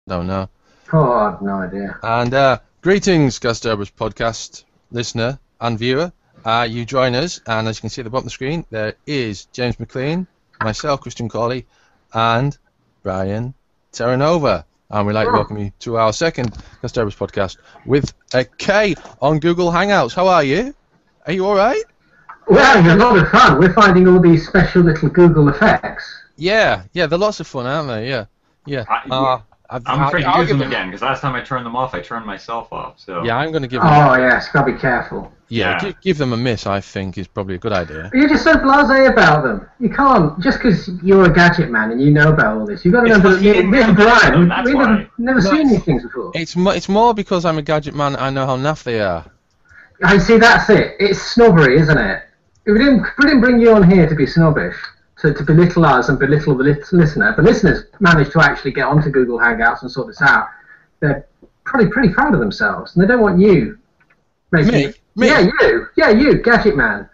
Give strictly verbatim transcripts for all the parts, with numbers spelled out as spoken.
No, no. Oh, I have no idea. And uh, greetings, Gastorbers podcast listener and viewer. Uh, you join us, and as you can see at the bottom of the screen, there is James McLean, myself, Christian Cawley, and Brian Terranova. And we'd like to welcome you to our second Gastorbers podcast with a K on Google Hangouts. How are you? Are you all right? We're having a lot of fun. We're finding all these special little Google effects. Yeah, yeah, they're lots of fun, aren't they? Yeah, yeah. I, Uh, I've, I'm I- afraid to I'll use give them them- again because last time I turned them off, I turned myself off. So Yeah, I'm going to give them. Oh, yes, gotta be careful. Yeah, Yeah. Give, give them a miss. I think is probably a good idea. You're just so blasé about them. You can't, just because you're a gadget man and you know about all this, you've got to It's remember that because he me didn't me and know about Brian, them, we- that's we've why. never, never No, seen it's- these things before. It's mo- it's more because I'm a gadget man. I know how naff they are. I see, that's it. It's snobbery, isn't it? We didn't, we didn't bring you on here to be snobbish, to, to belittle us and belittle the lit- listener. The listeners managed to actually get onto Google Hangouts and sort this out. They're probably pretty proud of themselves, and they don't want you making Me? it- Me? Yeah, you. Yeah, you, gadget man.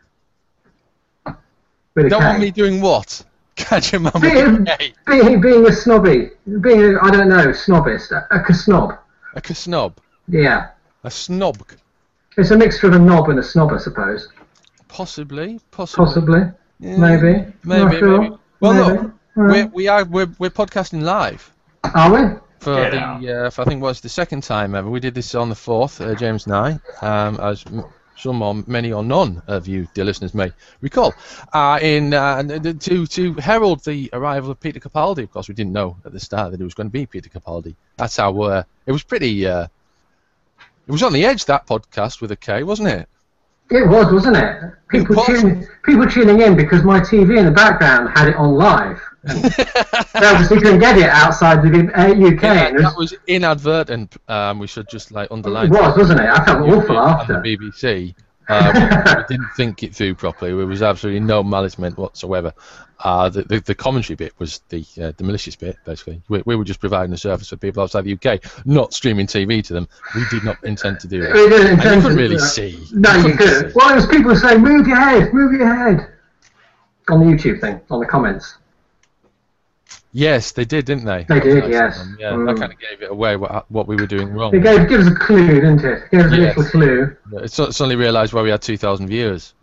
With a Don't K. want me doing what? Gadget man with being, a K. being, being a snobby, being a, I don't know, snobbist, a, a snob. A snob. Yeah, A snob. it's a mixture of a knob and a snob, I suppose. Possibly. Possibly. Possibly, Yeah, maybe, Maybe. Not sure. Maybe. Well, Maybe. look, Alright. we're, we are we're, we're podcasting live Are we? for Get the out. uh, for I think what's the second time ever. We did this on the fourth, uh, James and I, um, as m- some or many or none of you, dear listeners, may recall, uh, in uh, to to herald the arrival of Peter Capaldi. Of course, we didn't know at the start that it was going to be Peter Capaldi. That's how uh, it was pretty. Uh, it was on the edge, that podcast with a K, wasn't it? It was, wasn't it? People was. tuning, people tuning in because my T V in the background had it on live. And they obviously couldn't get it outside the uh, U K. Yeah, and it that was, was inadvertent. Um, we should just like underline. it was, wasn't it? I felt awful on after. the B B C. Uh, we, we didn't think it through properly. There was absolutely no malice meant whatsoever. Uh, the, the the commentary bit was the uh, the malicious bit, basically. We, we were just providing a service for people outside the U K, not streaming T V to them. We did not intend to do that. We didn't And you intend couldn't to really do that. see. No, you couldn't couldn't. see. Well, it was people saying, move your head, move your head. On the YouTube thing, on the comments. Yes, they did, didn't they? They did, Nice yes. of them. Yeah, Mm. that kind of gave it away what what we were doing wrong. It gave, gave us a clue, didn't it? It gave us a Yes. little clue. It's su- suddenly realised why we had two thousand viewers.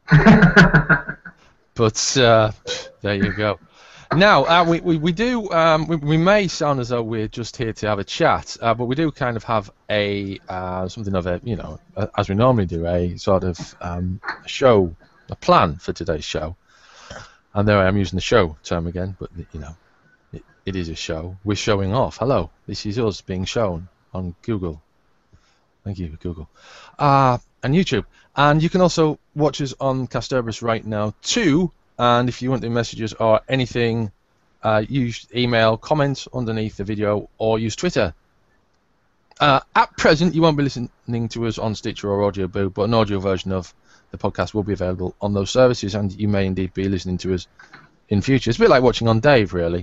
But uh, there you go. Now, uh, we, we, we do, um, we, we may sound as though we're just here to have a chat, uh, but we do kind of have a, uh, something of a, you know, a, as we normally do, a sort of um, a show, a plan for today's show. And there I am using the show term again, but, you know, it, it is a show. We're showing off. Hello, this is us being shown on Google. Thank you, Google. Uh, and YouTube. And you can also watch us on Gastorbers right now too. And if you want to message us or anything, uh, use email, comment underneath the video, or use Twitter. Uh, at present, you won't be listening to us on Stitcher or Audio Boo, but an audio version of the podcast will be available on those services, and you may indeed be listening to us in future. It's a bit like watching on Dave, really.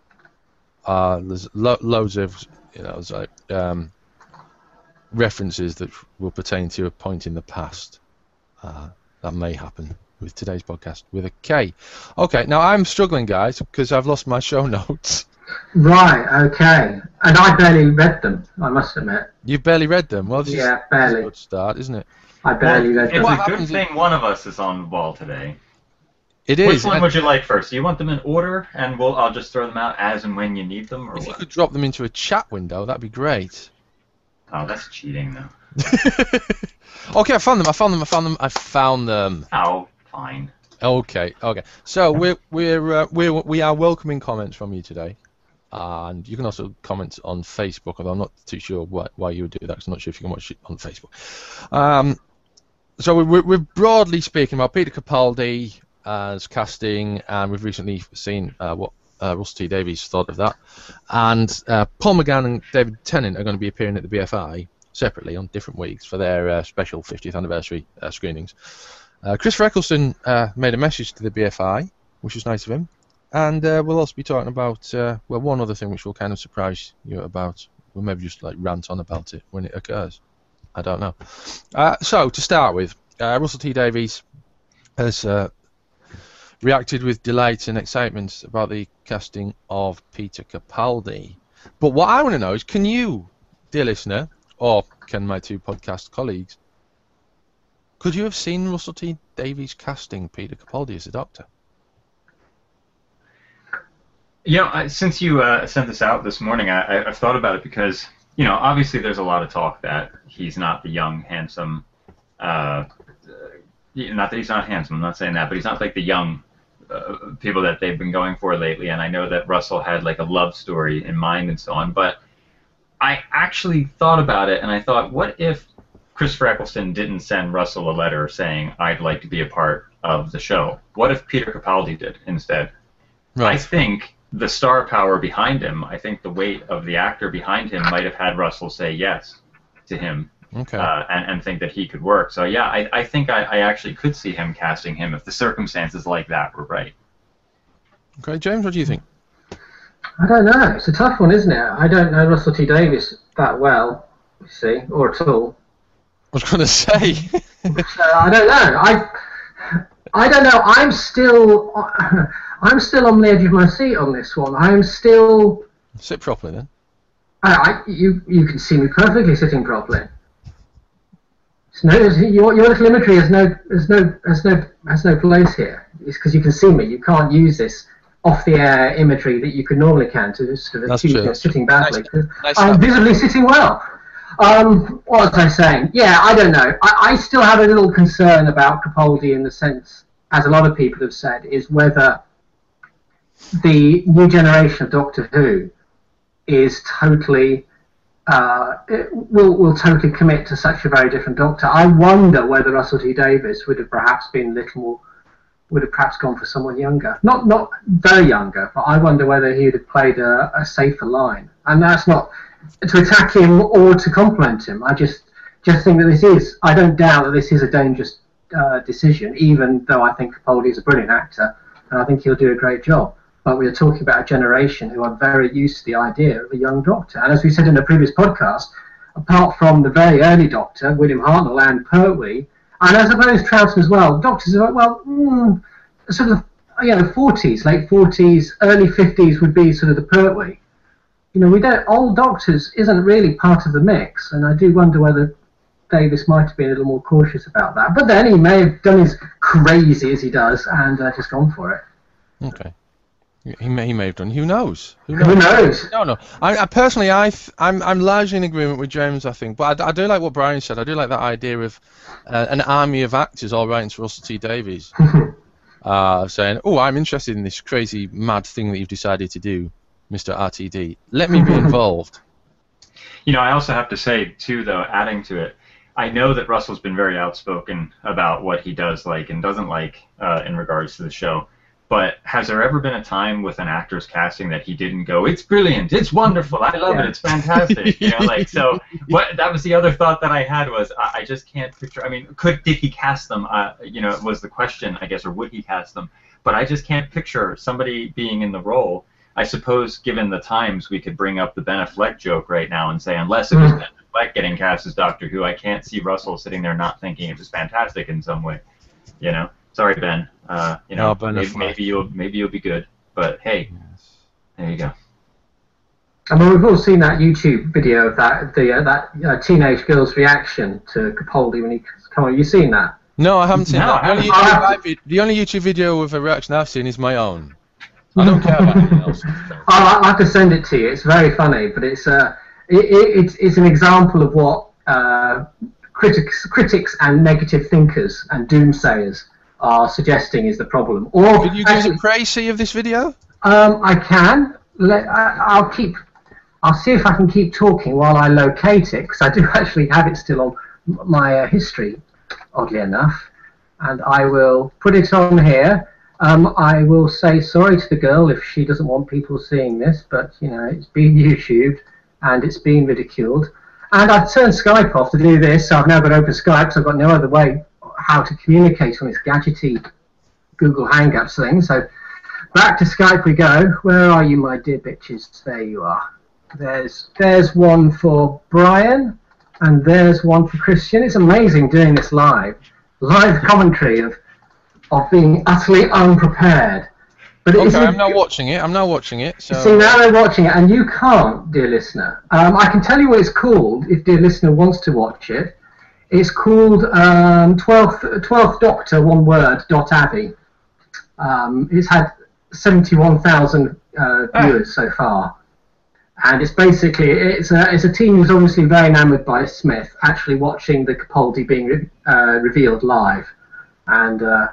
Uh, there's lo- loads of, you know, it's like um, references that will pertain to a point in the past. Uh, that may happen with today's podcast with a K. Okay, now I'm struggling, guys, because I've lost my show notes. Right, okay. And I barely read them, I must admit. You've barely read them. Well, this is, Yeah, this is barely. a good start, isn't it? I barely read it's them. What a good happens thing one of us is on the ball today. It Which is. one and would you like first? Do you want them in order, and we'll I'll just throw them out as and when you need them, or if you what? could drop them into a chat window, that'd be great. Oh, that's cheating, though. Okay, I found them. I found them. I found them. I found them. Oh, fine. Okay, okay. So we're we're uh, we're we are welcoming comments from you today, and you can also comment on Facebook. Although I'm not too sure why why you would do that, 'cause I'm not sure if you can watch it on Facebook. Um, so we're we're broadly speaking about Peter Capaldi as casting, and we've recently seen uh, what uh, Russell T Davies thought of that, and uh, Paul McGann and David Tennant are going to be appearing at the B F I separately on different weeks for their uh, special fiftieth anniversary uh, screenings. Uh, Chris Eccleston uh, made a message to the B F I, which was nice of him, and uh, we'll also be talking about uh, well one other thing which will kind of surprise you about. We'll maybe just like rant on about it when it occurs. I don't know. Uh, so to start with, uh, Russell T Davies has uh, reacted with delight and excitement about the casting of Peter Capaldi. But what I want to know is, can you, dear listener, or can my two podcast colleagues, could you have seen Russell T Davies casting Peter Capaldi as the Doctor? You know, I, since you uh, sent this out this morning, I, I, I've thought about it because, you know, obviously there's a lot of talk that he's not the young, handsome, uh, not that he's not handsome, I'm not saying that, but he's not like the young uh, people that they've been going for lately, and I know that Russell had like a love story in mind and so on, but I actually thought about it, and I thought, what if Christopher Eccleston didn't send Russell a letter saying, I'd like to be a part of the show? What if Peter Capaldi did instead? Right. I think the star power behind him, I think the weight of the actor behind him might have had Russell say yes to him, okay. uh, and, and think that he could work. So yeah, I, I think I, I actually could see him casting him if the circumstances like that were right. Okay, James, what do you think? I don't know. It's a tough one, isn't it? I don't know Russell T Davies that well, you see, or at all. I was going to say. so I don't know. I I don't know. I'm still I'm still on the edge of my seat on this one. I'm still. Sit properly then. I, I you you can see me perfectly sitting properly. It's no, your your little imagery has no has no has no has no place here. It's because you can see me. You can't use this off-the-air imagery that you could normally can to sort of accuse me of sitting badly. Nice. Nice I'm visibly sitting well. Um, what was I saying? Yeah, I don't know. I, I still have a little concern about Capaldi in the sense, as a lot of people have said, is whether the new generation of Doctor Who is totally uh, will will totally commit to such a very different Doctor. I wonder whether Russell T Davies would have perhaps been a little more, would have perhaps gone for someone younger, not not very younger, but I wonder whether he would have played a, a safer line. And that's not to attack him or to compliment him. I just just think that this is, I don't doubt that this is a dangerous uh, decision, even though I think Capaldi is a brilliant actor, and I think he'll do a great job. But we are talking about a generation who are very used to the idea of a young Doctor. And as we said in a previous podcast, apart from the very early Doctor, William Hartnell and Pertwee, and I suppose Troughton as well, Doctors are, well, mm, sort of, you know, forties, late forties, early fifties would be sort of the Pertwee. You know, we don't, old Doctors isn't really part of the mix, and I do wonder whether Davis might have been a little more cautious about that. But then he may have done as crazy as he does and uh, just gone for it. Okay. He may, he may have done. Who knows? Who knows? Who knows? No, no. I, I personally, I, I'm, I'm largely in agreement with James. I think, but I, I do like what Brian said. I do like that idea of uh, an army of actors all writing to Russell T Davies, uh, saying, "Oh, I'm interested in this crazy, mad thing that you've decided to do, Mister R T D. Let me be involved." You know, I also have to say too, though, adding to it, I know that Russell's been very outspoken about what he does like and doesn't like uh, in regards to the show. But has there ever been a time with an actor's casting that he didn't go, "It's brilliant, it's wonderful, I love yeah. it, it's fantastic"? You know, like, so what? That was the other thought that I had was I, I just can't picture. I mean, could did he cast them? Uh, you know, was the question, I guess, or would he cast them? But I just can't picture somebody being in the role. I suppose, given the times, we could bring up the Ben Affleck joke right now and say, unless it was Ben Affleck getting cast as Doctor Who, I can't see Russell sitting there not thinking it was fantastic in some way. You know. Sorry, Ben. Uh, you know, no, maybe, maybe you'll maybe you'll be good, but hey, yes. There you go. I mean, we've all seen that YouTube video of that the uh, that uh, teenage girl's reaction to Capaldi when he come on. You seen that? No, I haven't seen no, that. The only, YouTube, the only YouTube video with a reaction I've seen is my own. I don't care about anything else. I'll, I'll have to send it to you. It's very funny, but it's uh, it, it, it's it's an example of what uh, critics critics and negative thinkers and doomsayers are suggesting is the problem. Or could you give a précis of this video? Um, I can. Let, I, I'll keep. I'll see if I can keep talking while I locate it, because I do actually have it still on my uh, history, oddly enough, and I will put it on here. Um, I will say sorry to the girl if she doesn't want people seeing this, but you know it's been YouTubed and it's been ridiculed. And I've turned Skype off to do this, so I've now got to open Skype, so I've got no other way how to communicate on this gadgety Google Hangouts thing. So back to Skype we go. Where are you, my dear bitches? There you are. There's there's one for Brian, and there's one for Christian. It's amazing doing this live, live commentary of of being utterly unprepared. But Okay, it's, I'm now watching it. I'm now watching it. So. See, now they're watching it, and you can't, dear listener. Um, I can tell you what it's called if dear listener wants to watch it. It's called um, twelfth, twelfth Doctor, one word, dot Avi. Um, it's had seventy-one thousand uh, viewers ah. so far. And it's basically, it's a, it's a team who's obviously very enamoured by Smith, actually watching the Capaldi being re- uh, revealed live. And uh,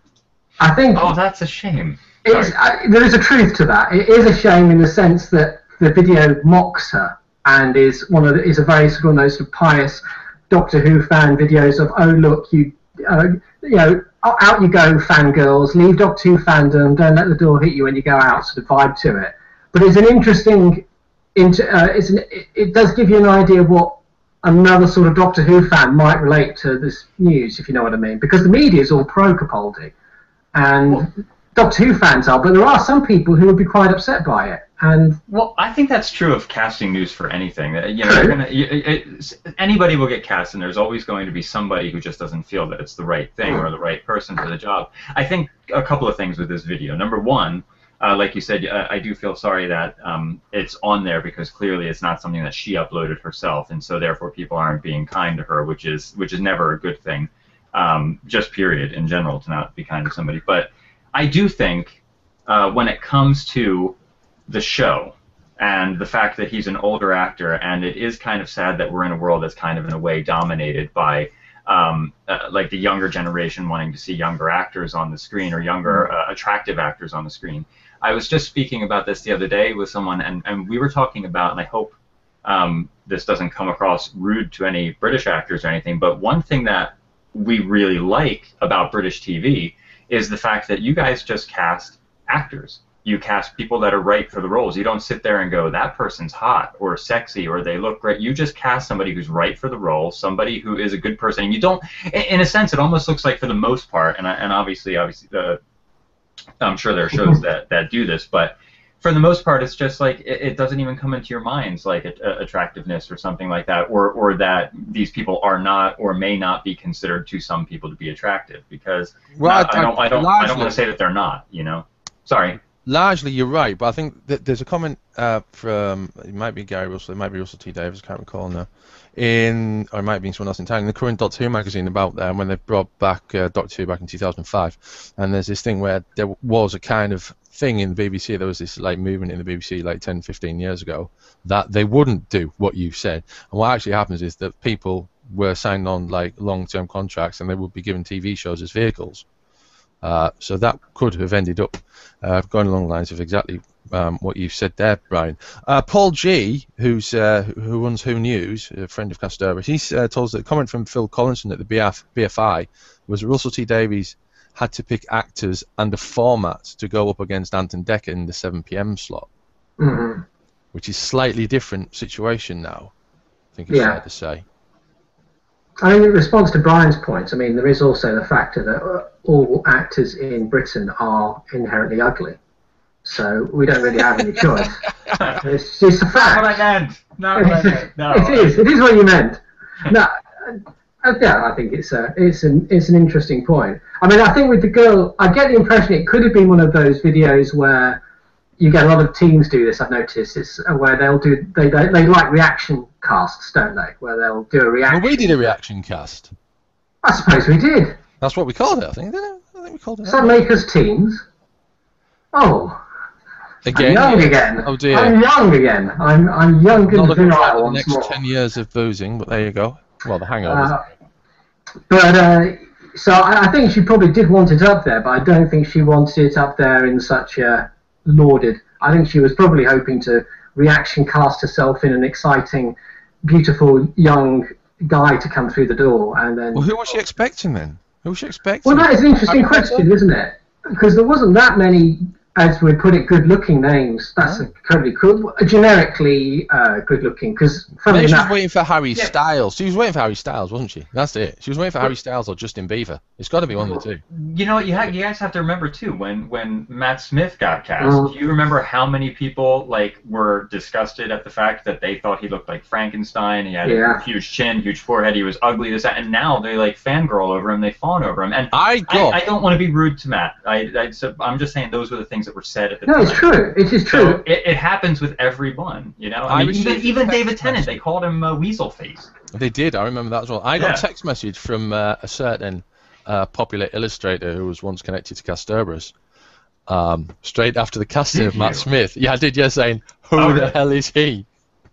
I think... Oh, that's a shame. It's, uh, there is a truth to that. It is a shame in the sense that the video mocks her and is one of the, is a very sort of those sort of pious Doctor Who fan videos of, oh, look, you, uh, you know, out you go, fangirls, leave Doctor Who fandom, don't let the door hit you when you go out, sort of vibe to it. But it's an interesting... Into, uh, it's an, it, it does give you an idea of what another sort of Doctor Who fan might relate to this news, if you know what I mean. Because the media is all pro Capaldi, and well, Doctor Who fans are, but there are some people who would be quite upset by it. And well, I think that's true of casting news for anything. You know, you're gonna, you, it, anybody will get cast, and there's always going to be somebody who just doesn't feel that it's the right thing or the right person for the job. I think a couple of things with this video. Number one. Uh, like you said, uh, I do feel sorry that um, it's on there because clearly it's not something that she uploaded herself, and so therefore people aren't being kind to her, which is which is never a good thing. Um, just period in general to not be kind to somebody. But I do think uh, when it comes to the show and the fact that he's an older actor, and it is kind of sad that we're in a world that's kind of in a way dominated by um, uh, like the younger generation wanting to see younger actors on the screen or younger uh, attractive actors on the screen. I was just speaking about this the other day with someone, and, and we were talking about, and I hope um, this doesn't come across rude to any British actors or anything, but one thing that we really like about British T V is the fact that you guys just cast actors. You cast people that are right for the roles. You don't sit there and go, that person's hot or sexy or they look great. You just cast somebody who's right for the role, somebody who is a good person. And you don't, in a sense, it almost looks like for the most part, and, and obviously, obviously, the I'm sure there are shows that, that do this, but for the most part, it's just like it, it doesn't even come into your minds like a, a attractiveness or something like that, or or that these people are not or may not be considered to some people to be attractive because well, not, I, I don't I don't largely, I don't want to say that they're not, you know. Sorry. Largely, you're right, but I think that there's a comment uh, from it might be Gary Russell, it might be Russell T Davies, I can't recall now. In or it might be someone else in town in the current Doctor Who magazine about um, when they brought back uh, Doctor Who back in two thousand five, and there's this thing where there was a kind of thing in the B B C, there was this like movement in the B B C like ten, fifteen years ago that they wouldn't do what you said, and what actually happens is that people were signed on like long-term contracts and they would be given T V shows as vehicles. Uh, so that could have ended up uh, going along the lines of exactly um, what you've said there, Brian. Uh, Paul G, who's uh, who runs Who News, a friend of Castorba, he's uh, told us that a comment from Phil Collinson at the B F, B F I was that Russell T Davies had to pick actors and a format to go up against Anton Dekker in the seven p m slot, mm-hmm. which is slightly different situation now, I think it's yeah. fair to say. I mean, in response to Brian's point, I mean, there is also the factor that all actors in Britain are inherently ugly. So we don't really have any choice. It's just a fact. Not what I meant. Not what I meant. No. It is. It is what you meant. No, uh, yeah, I think it's a, it's an, it's an interesting point. I mean, I think with the girl, I get the impression it could have been one of those videos where you get a lot of teams do this. I've noticed it's where they'll do they they, they like reaction casts, don't they? Where they'll do a reaction. Well, we did a reaction cast. I suppose we did. That's what we called it, I think, didn't it? I think we called it. Some make us teams. Oh. Again. I'm young again. Oh dear. I'm young again. I'm I'm young and not looking virile for the once next more. ten years of boozing, but there you go. Well, the hangovers. Uh, but uh, so I, I think she probably did want it up there, but I don't think she wanted it up there in such a lauded. I think she was probably hoping to reaction cast herself in an exciting, beautiful young guy to come through the door, and then. Well, who was she expecting then? Who was she expecting? Well, that is an interesting question, isn't it? Because there wasn't that many, as we put it, good-looking names. That's Oh. incredibly cool. Generically uh, good-looking, because Maybe she was waiting for Harry Yeah. Styles. She was waiting for Harry Styles, wasn't she? That's it. She was waiting for Harry Styles or Justin Bieber. It's got to be one of the two. You know, you, ha- you guys have to remember too when when Matt Smith got cast. Mm. Do you remember how many people like were disgusted at the fact that they thought he looked like Frankenstein? He had Yeah. a huge chin, huge forehead. He was ugly. This that, and now they like fangirl over him. They fawn over him. And I I, got. I don't want to be rude to Matt. I, I so I'm just saying those were the things things that were said at the no, time. it's true. It is true. So it, it happens with everyone, you know. I, I mean, even received even a David text Tennant, message. they called him uh, Weasel Face. They did. I remember that as well. I got Yeah. a text message from uh, a certain uh, popular illustrator who was once connected to Kasterborous. Um, straight after the casting Did of Matt you? Smith. Yeah, I did. Yeah, saying, "Who Oh, the really? hell is he?"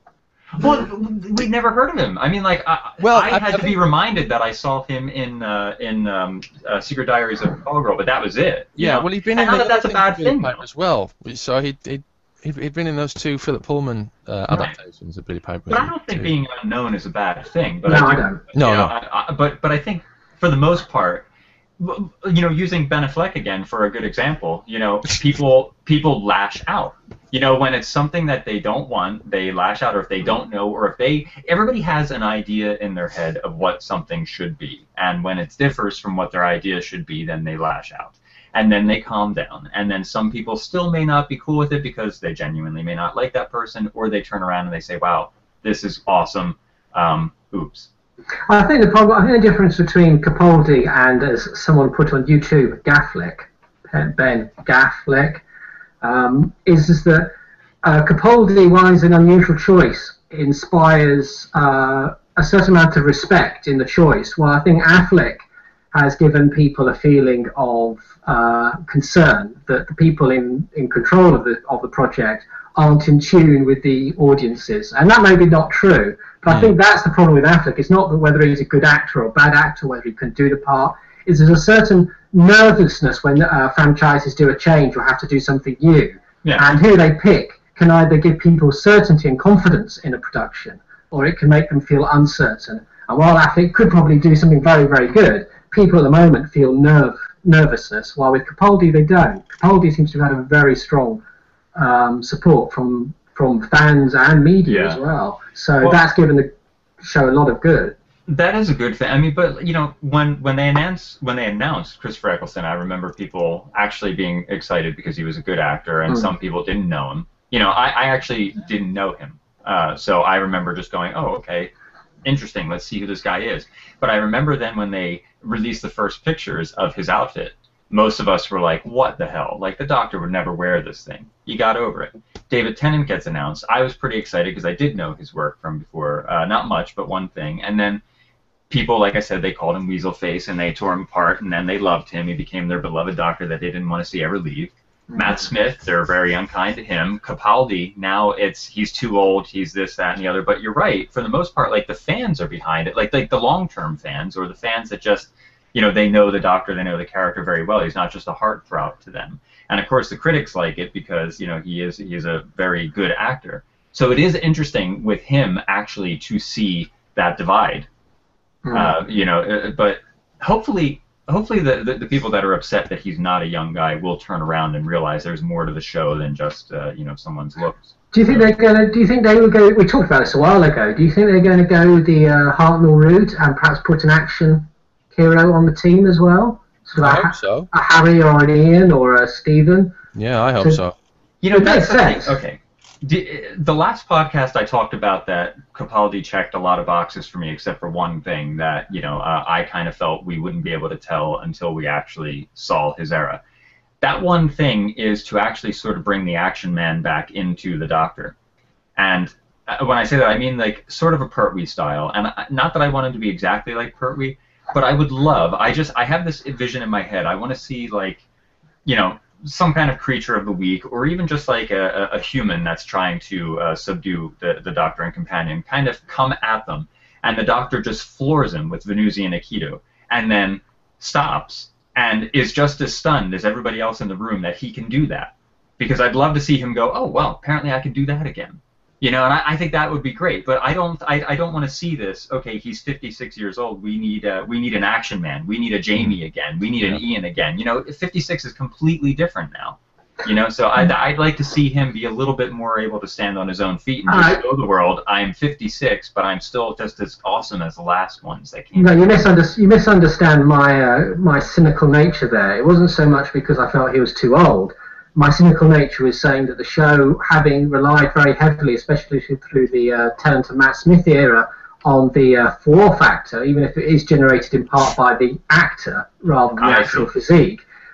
Well, we'd never heard of him. I mean, like, I, Well, I I- had I to think- be reminded that I saw him in uh, in um, uh, Secret Diaries of a Call Girl, but that was it. you Yeah, know? well, he'd been And in not the that that's a other bad thing with thing, Billy Piper though. as well. So he'd, he'd, he'd, he'd been in those two Philip Pullman uh, Right. adaptations of Billy Piper. But I don't think too. being unknown is a bad thing. But No, I, I do, don't. No, you know, no. I, I, but but I think for the most part, w- you know, using Ben Affleck again for a good example, you know, people people lash out. You know, when it's something that they don't want, they lash out, or if they don't know, or if they, everybody has an idea in their head of what something should be, and when it differs from what their idea should be, then they lash out. And then they calm down. And then some people still may not be cool with it because they genuinely may not like that person, or they turn around and they say, wow, this is awesome. Um, oops. I think the problem, I think the difference between Capaldi and, as someone put on YouTube, Gafflick, Ben Gafflick, um, is, is that uh, Capaldi, while he's an unusual choice, inspires uh, a certain amount of respect in the choice, while I think Affleck has given people a feeling of uh, concern that the people in, in control of the of the project aren't in tune with the audiences, and that may be not true. But I think that's the problem with Affleck. It's not that whether he's a good actor or a bad actor, whether he can do the part. Is there's a certain nervousness when uh, franchises do a change or have to do something new, Yeah. and who they pick can either give people certainty and confidence in a production, or it can make them feel uncertain. And while Affleck could probably do something very, very good, people at the moment feel nerve nervousness, while with Capaldi they don't. Capaldi seems to have had a very strong um, support from from fans and media Yeah. as well. So Well- that's given the show a lot of good. That is a good thing. I mean, but you know, when when they announced when they announced Christopher Eccleston, I remember people actually being excited because he was a good actor, and Mm. some people didn't know him. You know, I, I actually didn't know him, uh, so I remember just going, "Oh, okay, interesting. Let's see who this guy is." But I remember then when they released the first pictures of his outfit, most of us were like, "What the hell? Like the Doctor would never wear this thing." He got over it. David Tennant gets announced. I was pretty excited because I did know his work from before, uh, not much, but one thing, and then. People, like I said, they called him Weasel Face, and they tore him apart, and then they loved him. He became their beloved Doctor that they didn't want to see ever leave. Matt Smith, they're very unkind to him. Capaldi, now it's he's too old, he's this, that, and the other. But you're right, for the most part, like the fans are behind it, like like the long-term fans, or the fans that just, you know, they know the Doctor, they know the character very well. He's not just a heartthrob to them. And of course, the critics like it because you know he is he is a very good actor. So it is interesting with him actually to see that divide. Uh, you know, uh, but hopefully, hopefully the, the the people that are upset that he's not a young guy will turn around and realize there's more to the show than just uh, you know someone's looks. Do you think they're gonna? Do you think they will go? We talked about this a while ago. Do you think they're going to go the uh, Hartnell route and perhaps put an action hero on the team as well? Sort of I a, hope so. a Harry or an Ian or a Stephen. Yeah, I hope So- so. You know, It that's makes the thing. sense. Okay. D- The last podcast I talked about that Capaldi checked a lot of boxes for me, except for one thing that you know uh, I kind of felt we wouldn't be able to tell until we actually saw his era. That one thing is to actually sort of bring the action man back into the Doctor, and uh, when I say that I mean like sort of a Pertwee style, and I- not that I want him to be exactly like Pertwee, but I would love. I just I have this vision in my head. I want to see like, you know. Some kind of creature of the week, or even just like a, a human that's trying to uh, subdue the, the Doctor and companion, kind of come at them, and the Doctor just floors him with Venusian Aikido, and then stops, and is just as stunned as everybody else in the room that he can do that. Because I'd love to see him go, oh, well, apparently I can do that again. You know, and I, I think that would be great, but I don't, I, I don't want to see this. Okay, he's fifty-six years old. We need, uh, we need an action man. We need a Jamie again. We need an Ian again. You know, fifty-six is completely different now. You know, so I'd, I'd like to see him be a little bit more able to stand on his own feet and just I- show the world, I'm fifty-six, but I'm still just as awesome as the last ones that came. No, you, misunder- you misunderstand my uh, my cynical nature there. It wasn't so much because I felt he was too old. My cynical nature is saying that the show, having relied very heavily, especially through the uh, Tennant and Matt Smith era, on the uh, four factor, even if it is generated in part by the actor rather than the I actual see. physique,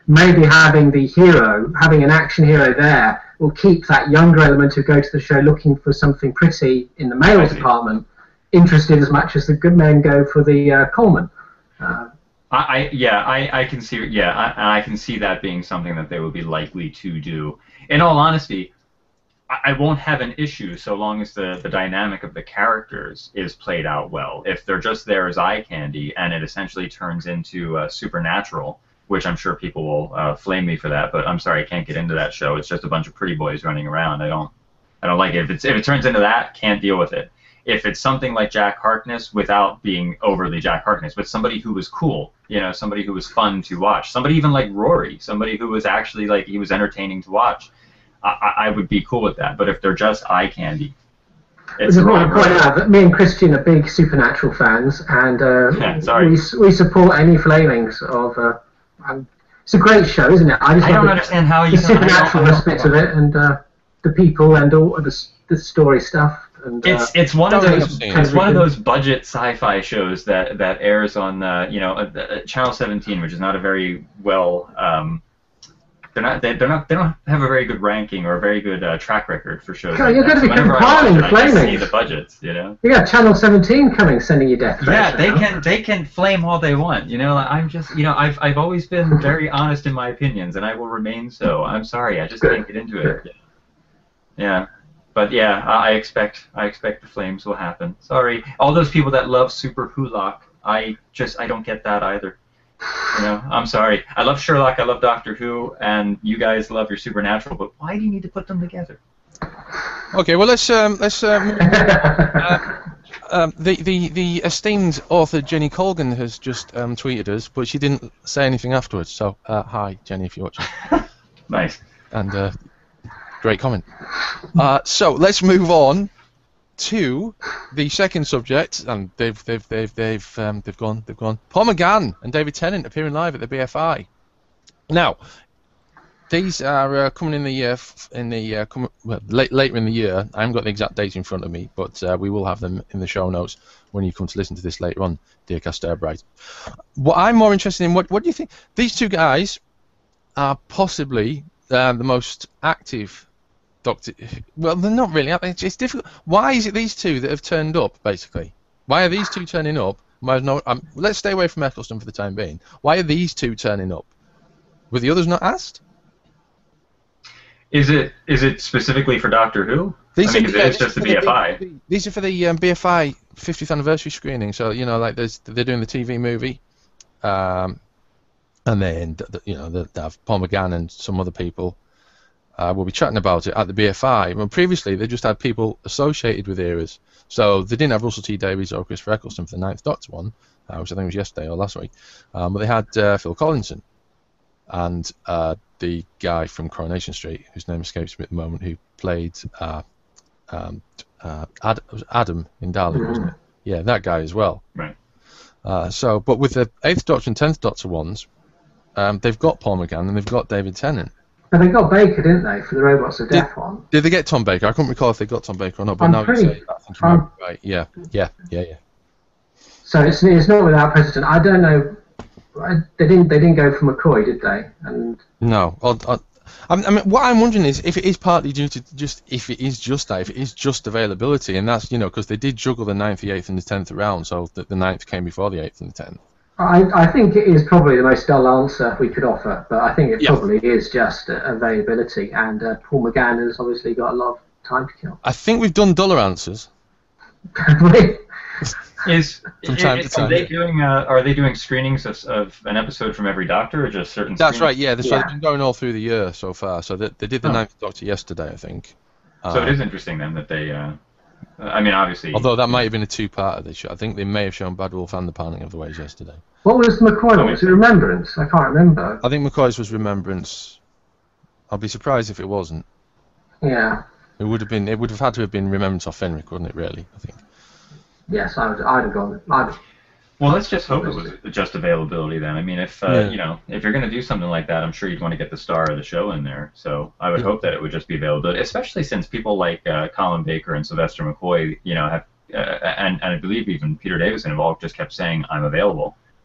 maybe having the hero, having an action hero there, will keep that younger element who go to the show looking for something pretty in the male department interested as much as the good men go for the uh, Coleman. Uh, I, I yeah, I, I can see yeah, I, I can see that being something that they would be likely to do. In all honesty, I, I won't have an issue so long as the, the dynamic of the characters is played out well. If they're just there as eye candy and it essentially turns into uh, Supernatural, which I'm sure people will uh, flame me for that, but I'm sorry, I can't get into that show. It's just a bunch of pretty boys running around. I don't, I don't like it. If it's if it turns into that, can't deal with it. If it's something like Jack Harkness, without being overly Jack Harkness, but somebody who was cool, you know, somebody who was fun to watch, somebody even like Rory, somebody who was actually like he was entertaining to watch, I, I would be cool with that. But if they're just eye candy, it's important to point out that me and Christian are big Supernatural fans, and uh, yeah, sorry. we we support any flamings of. Uh, um, it's a great show, isn't it? I, just I don't the, understand how you the can, supernatural aspects of it, and uh, the people, and all the the story stuff. And, it's uh, it's one of those seen it's it. one of those budget sci-fi shows that that airs on uh, you know uh, uh, Channel seventeen, which is not a very well um, they're not they, they're not they don't have a very good ranking or a very good uh, track record for shows. God, like you're that. going to be So whenever I compiling watch it, I just flamings. see the budgets, you know. You got Channel seventeen coming, sending you death threats. Yeah, they now. can they can flame all they want. You know, I'm just you know I've I've always been very honest in my opinions, and I will remain so. I'm sorry, I just Good. can't get into Good. it. Yeah. But yeah, I expect I expect the flames will happen. Sorry, all those people that love Super Wholock, I just I don't get that either. You know, I'm sorry. I love Sherlock, I love Doctor Who, and you guys love your Supernatural. But why do you need to put them together? Okay, well let's um, let's um, uh, um, the the the esteemed author Jenny Colgan has just um, tweeted us, but she didn't say anything afterwards. So uh, hi Jenny, if you're watching. Nice. And uh, great comment. Uh, so let's move on to the second subject, and they've they've they've they've um, they've gone they've gone. Paul McGann and David Tennant appearing live at the B F I. Now, these are uh, coming in the year f- in the uh, com- well, late, later in the year. I haven't got the exact date in front of me, but uh, we will have them in the show notes when you come to listen to this later on, dear Caster Bright. What I'm more interested in, what what do you think? These two guys are possibly uh, the most active Doctor. Well, they're not really. It's, it's difficult. Why is it these two that have turned up? Basically, why are these two turning up? Why no, um, let's stay away from Eccleston for the time being. Why are these two turning up? Were the others not asked? Is it is it specifically for Doctor Who? These I mean, are, 'cause yeah, it is these just are the for B F I. the, these are for the um, B F I fiftieth anniversary screening. So you know, like there's they're doing the T V movie, um, and then th- th- you know they have Paul McGann and some other people. Uh, we'll be chatting about it at the B F I. Well, previously they just had people associated with eras, so they didn't have Russell T Davies or Christopher Eccleston for the Ninth Doctor one, uh, which I think was yesterday or last week. Um, but they had uh, Phil Collinson and uh, the guy from Coronation Street, whose name escapes me at the moment, who played uh, um, uh, Ad- was Adam in Darling, mm-hmm. wasn't it? Yeah, that guy as well. Right. Uh, so, but with the Eighth Doctor and Tenth Doctor ones, um, they've got Paul McGann and they've got David Tennant. And they got Baker, didn't they, for the Robots of Death did, one? Did they get Tom Baker? I couldn't recall if they got Tom Baker or not, but I'm now pretty, you say that, I think you might be right. Yeah, yeah, yeah, yeah. So it's it's not without precedent. I don't know. I, they didn't they didn't go for McCoy, did they? And no. I, I, I mean, what I'm wondering is if it is partly due to just if it is just that, if it is just availability, and that's you know because they did juggle the ninth, the eighth, and the tenth around, so the, the ninth came before the eighth and the tenth. I, I think it is probably the most dull answer we could offer, but I think it yeah. probably is just uh, availability, and uh, Paul McGann has obviously got a lot of time to kill. I think we've done duller answers. Is, From time is, to time. Are they doing uh, are they doing screenings of, of an episode from every Doctor, or just certain? That's screenings? right. Yeah, so Yeah. they've been going all through the year so far. So they, they did the Oh. ninth Doctor yesterday, I think. So Uh, it is interesting then that they. Uh, I mean, obviously. Although that might have been a two-parter. They should, I think they may have shown Bad Wolf and the Parting of the Ways yesterday. What was McCoy one? Was it Remembrance? I can't remember. I think McCoy's was Remembrance. I'll be surprised if it wasn't. Yeah. It would have been. It would have had to have been Remembrance or Fenric, wouldn't it? Really, I think. Yes, I would. I'd have gone. I'd, Well, let's just hope it was just availability then. I mean, if uh, Yeah. you know, if you're going to do something like that, I'm sure you'd want to get the star of the show in there. So I would Yeah. hope that it would just be availability, especially since people like uh, Colin Baker and Sylvester McCoy, you know, have, uh, and and I believe even Peter Davison have all just kept saying I'm available.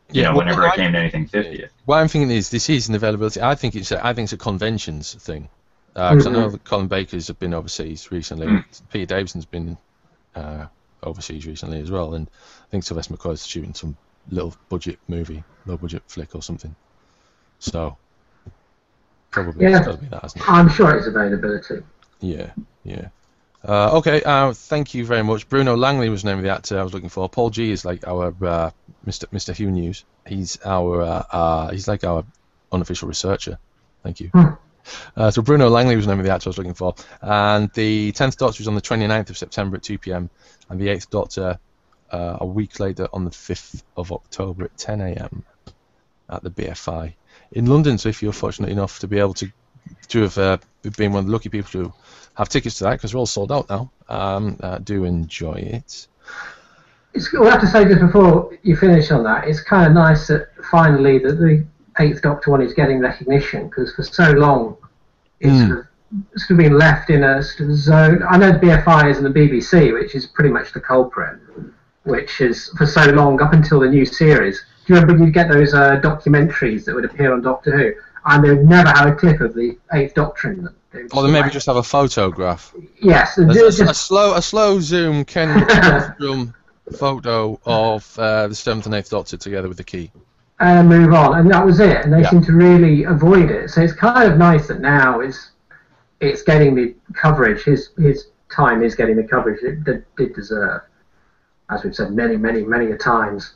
You Yeah, know, well, whenever well, it came to anything fiftieth. What I'm thinking is this is an availability. I think it's a, I think it's a conventions thing because uh, mm-hmm. I know that Colin Baker's have been overseas recently. Mm. Peter Davison's been uh, overseas recently as well, and I think Sylvester McCoy's shooting some little budget movie, low budget flick or something. So probably yeah, it's got to be that, hasn't it? I'm sure it's availability. Yeah, yeah. Uh, okay, uh, thank you very much. Bruno Langley was the name of the actor I was looking for. Paul G is like our uh, Mister Mister Hugh News. He's our uh, uh, he's like our unofficial researcher. Thank you. Hmm. Uh, so Bruno Langley was the name of the actor I was looking for, and the tenth Doctor was on the twenty-ninth of September at two p m, and the eighth Doctor uh, a week later on the fifth of October at ten a m at the B F I in London. So if you're fortunate enough to be able to to have uh, been one of the lucky people to have tickets to that, because we're all sold out now, um, uh, do enjoy it. It's, we'll have to say just before you finish on that, it's kind of nice that finally that the eighth Doctor one is getting recognition, because for so long it's mm. sort, of, sort of been left in a sort of zone. I know the B F I is in the B B C, which is pretty much the culprit, which is for so long up until the new series. Do you remember you'd get those uh, documentaries that would appear on Doctor Who, and they'd never have a clip of the eighth Doctor in them? Or they maybe like, just have a photograph. Yes, a, a, a slow, a slow zoom Ken Ostrom photo of uh, the seventh and eighth Doctor together with the key, and move on, and that was it. And they yeah. seem to really avoid it. So it's kind of nice that now it's it's getting the coverage. His his time is getting the coverage it did, did deserve, as we've said many, many, many a times.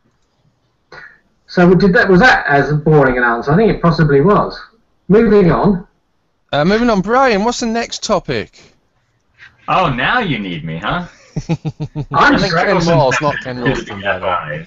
So did that was that as a boring an answer? I think it possibly was. Moving on. Uh, moving on, Brian, what's the next topic? Oh, now you need me, huh? I'm just Ken Moss, not Ken Ralston, by the way.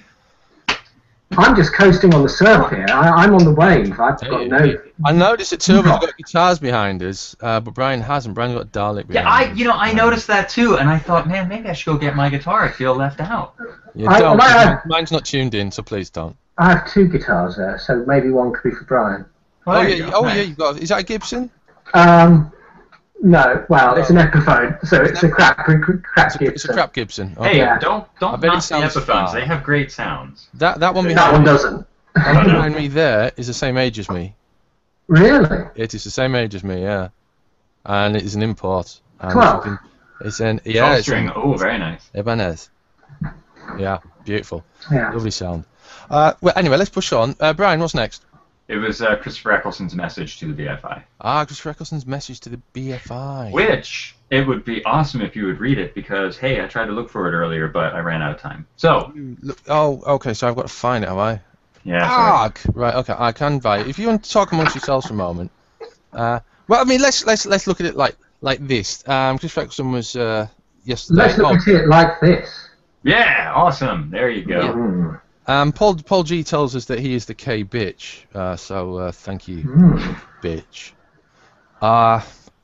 I'm just coasting on the surf here. I, I'm on the wave. I've got you, no. I noticed that two of us have got guitars behind us, uh, but Brian hasn't. Brian's got a Dalek behind Yeah, I, you know, I noticed that too, and I thought, man, maybe I should go get my guitar. I feel left out. You I, don't. I, I, mine's not tuned in, so please don't. I have two guitars there, so maybe one could be for Brian. Well, oh yeah, yeah, oh nice. yeah, you got. Is that a Gibson? Um, no. Well, it's an Epiphone, so it's a crap, crap it's a, Gibson. It's a crap Gibson. Okay. Hey, yeah. don't don't knock the Epiphones. They have great sounds. That that one that behind one me, doesn't. That one behind me there is the same age as me. Really? It is the same age as me, yeah. And it is an import. And Twelve. Can, it's an yeah. It's string. An, oh, very nice. Ibanez. Yeah, beautiful. Yeah. Lovely sound. Uh, well, anyway, let's push on. Uh, Brian, what's next? It was uh, Christopher Eccleston's message to the B F I. Ah, Christopher Eccleston's message to the B F I. Which, it would be awesome if you would read it, because, hey, I tried to look for it earlier, but I ran out of time. So. Look, oh, okay, so I've got to find it, have I? Yeah. Arg! Right, okay, I can buy it. If you want to talk amongst yourselves for a moment. Uh, well, I mean, let's let's let's look at it like like this. Um, Christopher Eccleston was uh, yesterday. Let's look oh. at it like this. Yeah, awesome. There you go. Yeah. Mm. Um, Paul Paul G tells us that he is the K bitch. Uh, so uh, thank you, Mm. bitch. Uh,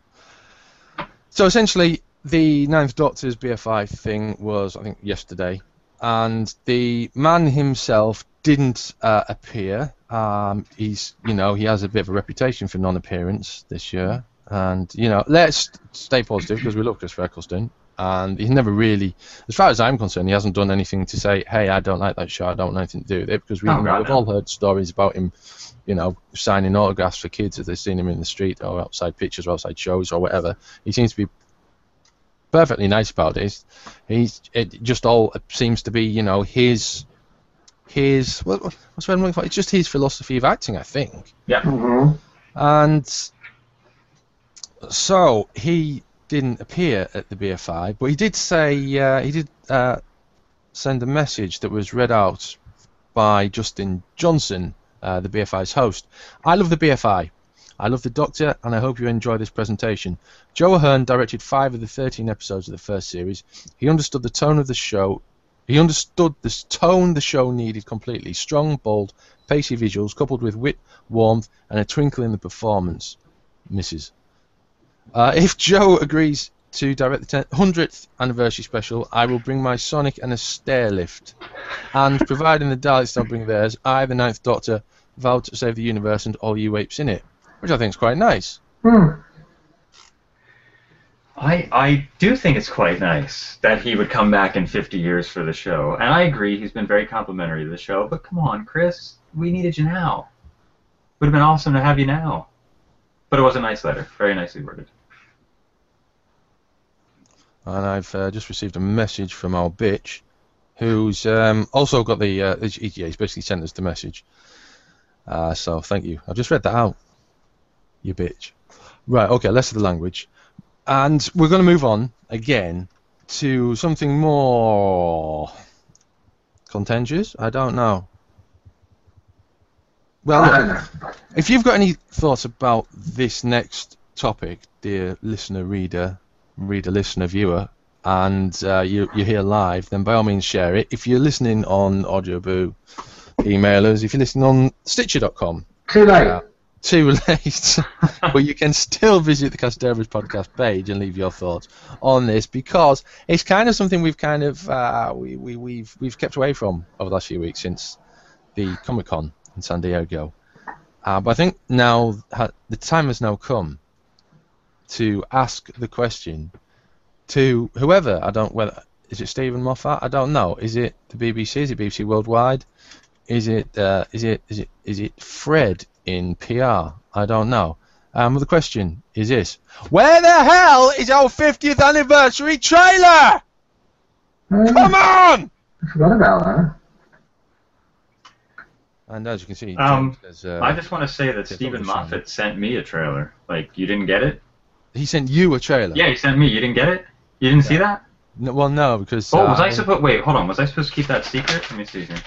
so essentially, the Ninth Doctor's B F I thing was, I think, yesterday, and the man himself didn't uh, appear. Um, he's, you know, he has a bit of a reputation for non-appearance this year, and you know, let's stay positive because we love Christopher Eccleston. And he's never really, as far as I'm concerned, he hasn't done anything to say, hey, I don't like that show, I don't want anything to do with it, because we, Oh, you know, God, we've no. all heard stories about him, you know, signing autographs for kids if they've seen him in the street or outside pictures or outside shows or whatever. He seems to be perfectly nice about it. He's, he's it just all seems to be, you know, his, his, what, what's what I'm looking for? It's just his philosophy of acting, I think. Yeah. Mm-hmm. And so he didn't appear at the B F I, but he did say uh, he did uh, send a message that was read out by Justin Johnson, uh, the B F I's host. I love the B F I. I love the Doctor, and I hope you enjoy this presentation. Joe Ahern directed five of the thirteen episodes of the first series. He understood the tone of the show. He understood the tone the show needed completely. Strong, bold, pacey visuals coupled with wit, warmth, and a twinkle in the performance. Missus Uh, if Joe agrees to direct the hundredth anniversary special, I will bring my Sonic and a stair lift. And providing the Daleks don't bring theirs, I, the Ninth Doctor, vow to save the universe and all you apes in it. Which I think is quite nice. Hmm. I, I do think it's quite nice that he would come back in fifty years for the show. And I agree, he's been very complimentary to the show. But come on, Chris, we needed you now. Would have been awesome to have you now. But it was a nice letter, very nicely worded. And I've uh, just received a message from our bitch, who's um, also got the, uh, yeah, he's basically sent us the message. Uh, so thank you. I've just read that out. You bitch. Right, okay, less of the language. And we're going to move on again to something more contentious. I don't know. Well, I don't know. If you've got any thoughts about this next topic, dear listener, reader, reader, listener, viewer, and uh, you, you're here live, then by all means share it. If you're listening on Audioboo, email us. If you're listening on Stitcher dot com, Too late. Uh, too late. But you can still visit the Castaverous podcast page and leave your thoughts on this, because it's kind of something we've kind of uh, we, we we've we've kept away from over the last few weeks since the Comic Con in San Diego. Uh, but I think now ha the time has now come to ask the question to whoever. I don't whether is it Stephen Moffat? I don't know. Is it the B B C? Is it B B C Worldwide? Is it uh, is it is it is it Fred in P R? I don't know. Um, but the question is this: where the hell is our fiftieth anniversary trailer? Um, Come on! I forgot about that. And as you can see, Um, there's, uh, I just want to say that it's Stephen publishing. Moffat sent me a trailer. Like, you didn't get it? he sent you a trailer. Yeah, he sent me. You didn't get it? You didn't see that? No, well, no, because. Oh, uh, was I supposed? Wait, hold on. Was I supposed to keep that secret? Let me see here.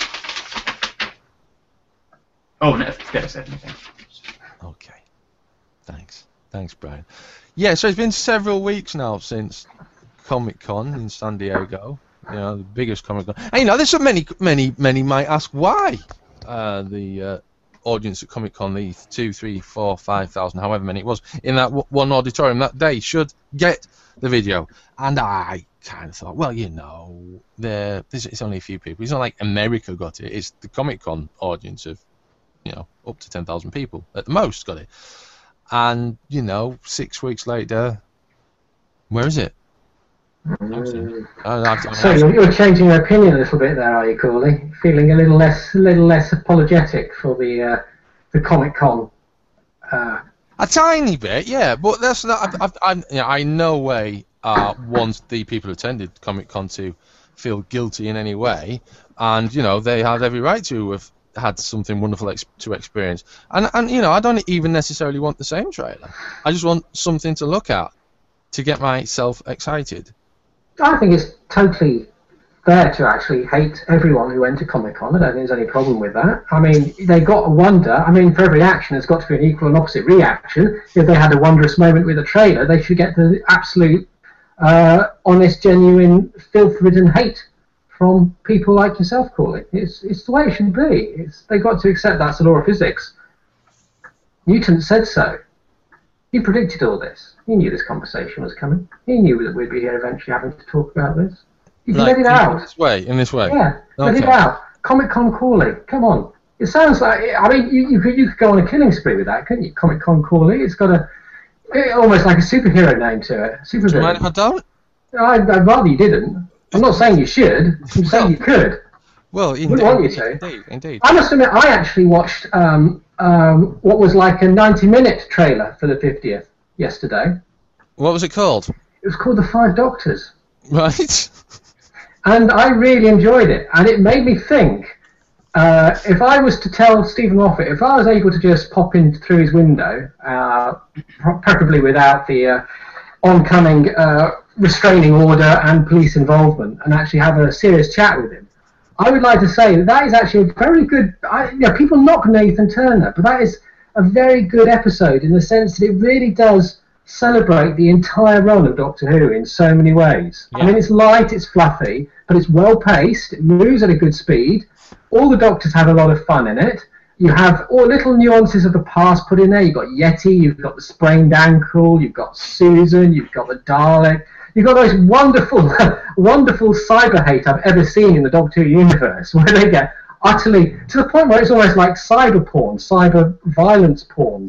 Oh, no, forget I said anything. Okay. Thanks. Thanks, Brian. Yeah, so it's been several weeks now since Comic Con in San Diego. You know, the biggest Comic Con. And you know, there's so many, many, many might ask why uh, the uh, audience at Comic Con, the two, three, four, five thousand, however many it was, in that w one auditorium that day should get the video. And I kind of thought, well, you know, there, it's only a few people. It's not like America got it. It's the Comic Con audience of, you know, up to ten thousand people at the most got it. And, you know, six weeks later, where is it? Mm. I don't know. So you're, you're changing your opinion a little bit there, are you, Cooley? Feeling a little less, a little less apologetic for the uh, the Comic Con. Uh, A tiny bit, yeah, but that's not. I, I, I, you know, I no way uh, want the people who attended Comic Con to feel guilty in any way, and you know they had every right to have had something wonderful ex to experience. And and you know I don't even necessarily want the same trailer. I just want something to look at to get myself excited. I think it's totally fair to actually hate everyone who went to Comic Con. I don't think there's any problem with that. I mean, they got a wonder. I mean, for every action, there's got to be an equal and opposite reaction. If they had a wondrous moment with a trailer, they should get the absolute, uh, honest, genuine, filth-ridden hate from people like yourself, Cooley. It's it's the way it should be. It's they've got to accept that's the law of physics. Newton said so. He predicted all this. He knew this conversation was coming. He knew that we'd be here eventually having to talk about this. You Like, let it out. in this way, in this way. Yeah, let it Okay. out. Comic Con Corley, come on. It sounds like, I mean, you, you could you could go on a killing spree with that, couldn't you? Comic Con Corley. It's got a it, almost like a superhero name to it. Do you mind if Supervillain. I don't? I'd, I'd rather you didn't. I'm not saying you should. I'm saying you could. Well, Wouldn't indeed, want you to. indeed, indeed. I must admit, I actually watched um, um, what was like a ninety-minute trailer for the fiftieth yesterday. What was it called? It was called The Five Doctors. Right. And I really enjoyed it, and it made me think, uh, if I was to tell Stephen Moffat, if I was able to just pop in through his window, uh, preferably without the uh, oncoming uh, restraining order and police involvement, and actually have a serious chat with him, I would like to say that that is actually a very good, I, you know, people knock Nathan Turner, but that is a very good episode in the sense that it really does celebrate the entire run of Doctor Who in so many ways. Yeah. I mean, it's light, it's fluffy, but it's well paced, it moves at a good speed. All the Doctors have a lot of fun in it. You have all little nuances of the past put in there. You've got Yeti, you've got the sprained ankle, you've got Susan, you've got the Dalek. You've got those wonderful, wonderful cyber hate I've ever seen in the Doctor Who universe, where they get utterly, to the point where it's almost like cyber porn, cyber violence porn,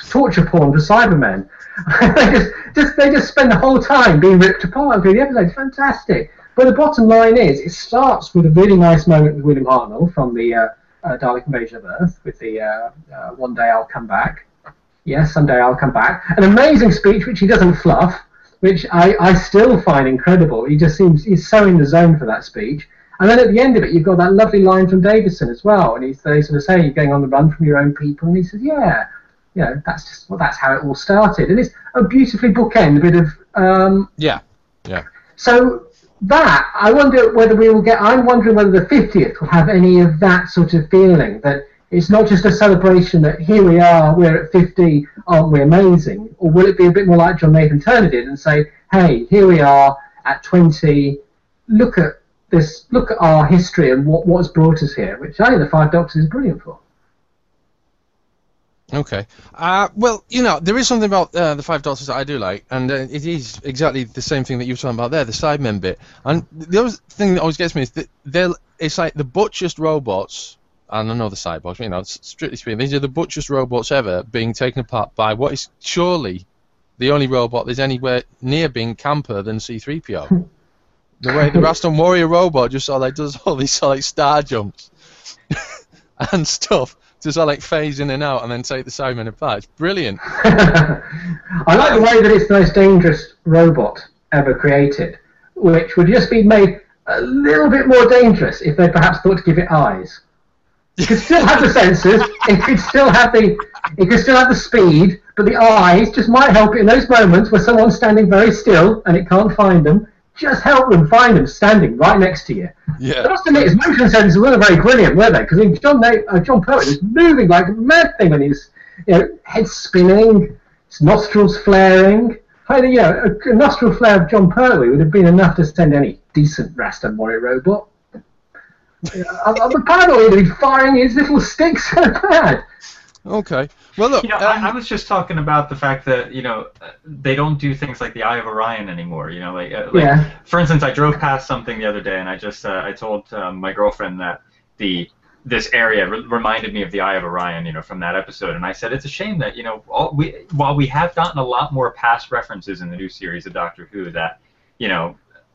torture porn for Cybermen. they just, just they just spend the whole time being ripped apart through the episode. Fantastic. But the bottom line is, it starts with a really nice moment with William Hartnell from the uh, uh, Dalek Invasion of Earth, with the uh, uh, "One day I'll come back." Yes, someday I'll come back. An amazing speech, which he doesn't fluff, which I, I still find incredible. He just seems he's so in the zone for that speech. And then at the end of it, you've got that lovely line from Davison as well, and he's they sort of say, "You're going on the run from your own people," and he says, "Yeah, you know, that's just well, that's how it all started." And it's a beautifully bookend, a bit of um, yeah, yeah. So that I wonder whether we will get. I'm wondering whether the fiftieth will have any of that sort of feeling, that it's not just a celebration that here we are, we're at fifty, aren't we amazing? Or will it be a bit more like John Nathan Turner did and say, "Hey, here we are at twenty. Look at this. Look at our history and what what's brought us here," which I think the Five Doctors is brilliant for. Okay. Uh, well, you know, there is something about uh, the Five Doctors that I do like, and uh, it is exactly the same thing that you were talking about there, the Cybermen bit. And the other thing that always gets me is that they're, it's like the butchest robots, and I know the cyborgs, you know, strictly speaking, these are the butchest robots ever being taken apart by what is surely the only robot that's anywhere near being camper than C three P O. The way the Raston Warrior robot just sort of like does all these sort of like star jumps and stuff, to sort of like phase in and out and then take the Cybermen apart. It's brilliant. I like the way that it's the most dangerous robot ever created, which would just be made a little bit more dangerous if they perhaps thought to give it eyes. It could still have the sensors, it could still have the it could still have the speed, but the eyes just might help it in those moments where someone's standing very still and it can't find them. Just help them find them standing right next to you. Yeah. I must admit, his motion sensors weren't very brilliant, were they? Because John uh, John Pertwee was moving like a mad thing when he was, you know, head spinning, his nostrils flaring. I think, you know, a, a nostril flare of John Pertwee would have been enough to send any decent Raston Warrior robot. Yeah, I'm, I'm paranoid that he's firing his little sticks so bad. Okay. Well, look. You know, um, I, I was just talking about the fact that, you know, they don't do things like the Eye of Orion anymore. You know, like, uh, like Yeah. for instance, I drove past something the other day, and I just uh, I told um, my girlfriend that the this area re- reminded me of the Eye of Orion, you know, from that episode, and I said it's a shame that, you know, all, we while we have gotten a lot more past references in the new series of Doctor Who, that, you know,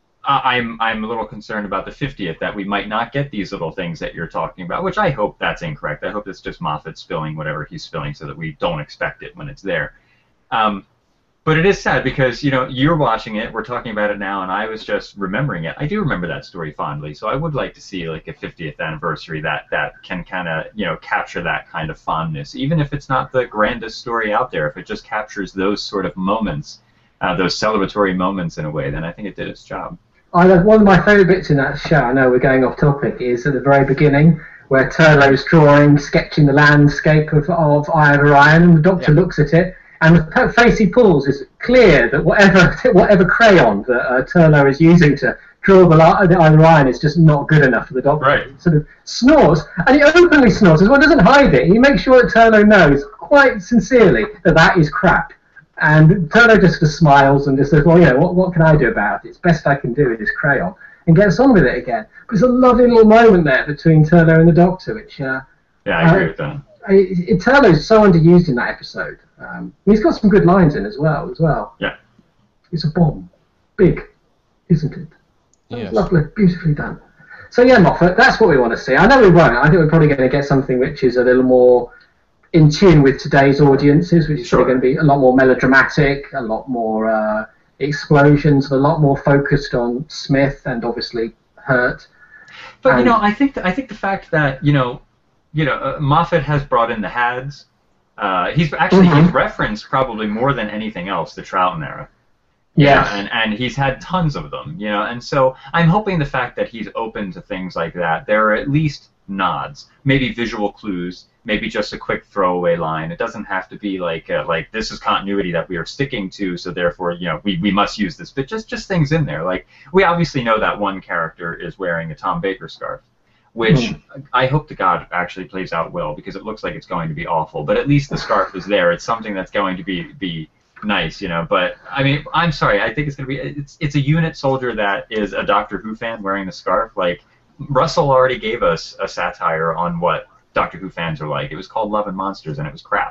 I'm I'm a little concerned about the fiftieth, that we might not get these little things that you're talking about, which I hope that's incorrect. I hope it's just Moffat spilling whatever he's spilling so that we don't expect it when it's there. Um, but it is sad because, you know, you're watching it, we're talking about it now, and I was just remembering it. I do remember that story fondly, so I would like to see like a fiftieth anniversary that, that can kind of, you know, capture that kind of fondness, even if it's not the grandest story out there. If it just captures those sort of moments, uh, those celebratory moments in a way, then I think it did its job. I know one of my favourite bits in that show, I know we're going off topic, is at the very beginning where Turlough's drawing, sketching the landscape of, of Eye of Orion, and the Doctor Yeah. looks at it, and the face he pulls is clear that whatever whatever crayon that uh, Turlough is using to draw the, the Eye of Orion is just not good enough for the Doctor. Right. He sort of snores, and he openly snores as well, doesn't hide it. He makes sure that Turlough knows quite sincerely that that is crap. And Turlough just, just smiles and just says, well, you know, what, what can I do about it? It's best I can do with this crayon, and gets on with it again. But there's a lovely little moment there between Turlough and the Doctor, which... Uh, Yeah, I agree uh, with that. it, it, Turlough's so underused in that episode. Um, he's got some good lines in as well. As well. Yeah. It's a bomb. Big, isn't it? Yes. Lovely, beautifully done. So yeah, Moffat, that's what we want to see. I know we won't. I think we're probably going to get something which is a little more in tune with today's audiences, which is Sure. probably going to be a lot more melodramatic, a lot more uh, explosions, a lot more focused on Smith and obviously Hurt. But you And- know, I think th- I think the fact that you know, you know, uh, Moffat has brought in the Hads. Uh, he's actually Mhm. he's referenced probably more than anything else the Troughton era. Yeah. and and he's had tons of them, you know, and so I'm hoping the fact that he's open to things like that, there are at least nods, maybe visual clues, maybe just a quick throwaway line. It doesn't have to be like uh, like this is continuity that we are sticking to, so therefore, you know, we, we must use this, but just just things in there. Like, we obviously know that one character is wearing a Tom Baker scarf, which Mm. I hope to God actually plays out well, because it looks like it's going to be awful, but at least the scarf is there. It's something that's going to be be nice, you know. But I mean, I'm sorry, I think it's going to be it's it's a unit soldier that is a Doctor Who fan wearing the scarf. Like, Russell already gave us a satire on what Doctor Who fans are like. It was called Love and Monsters, and it was crap.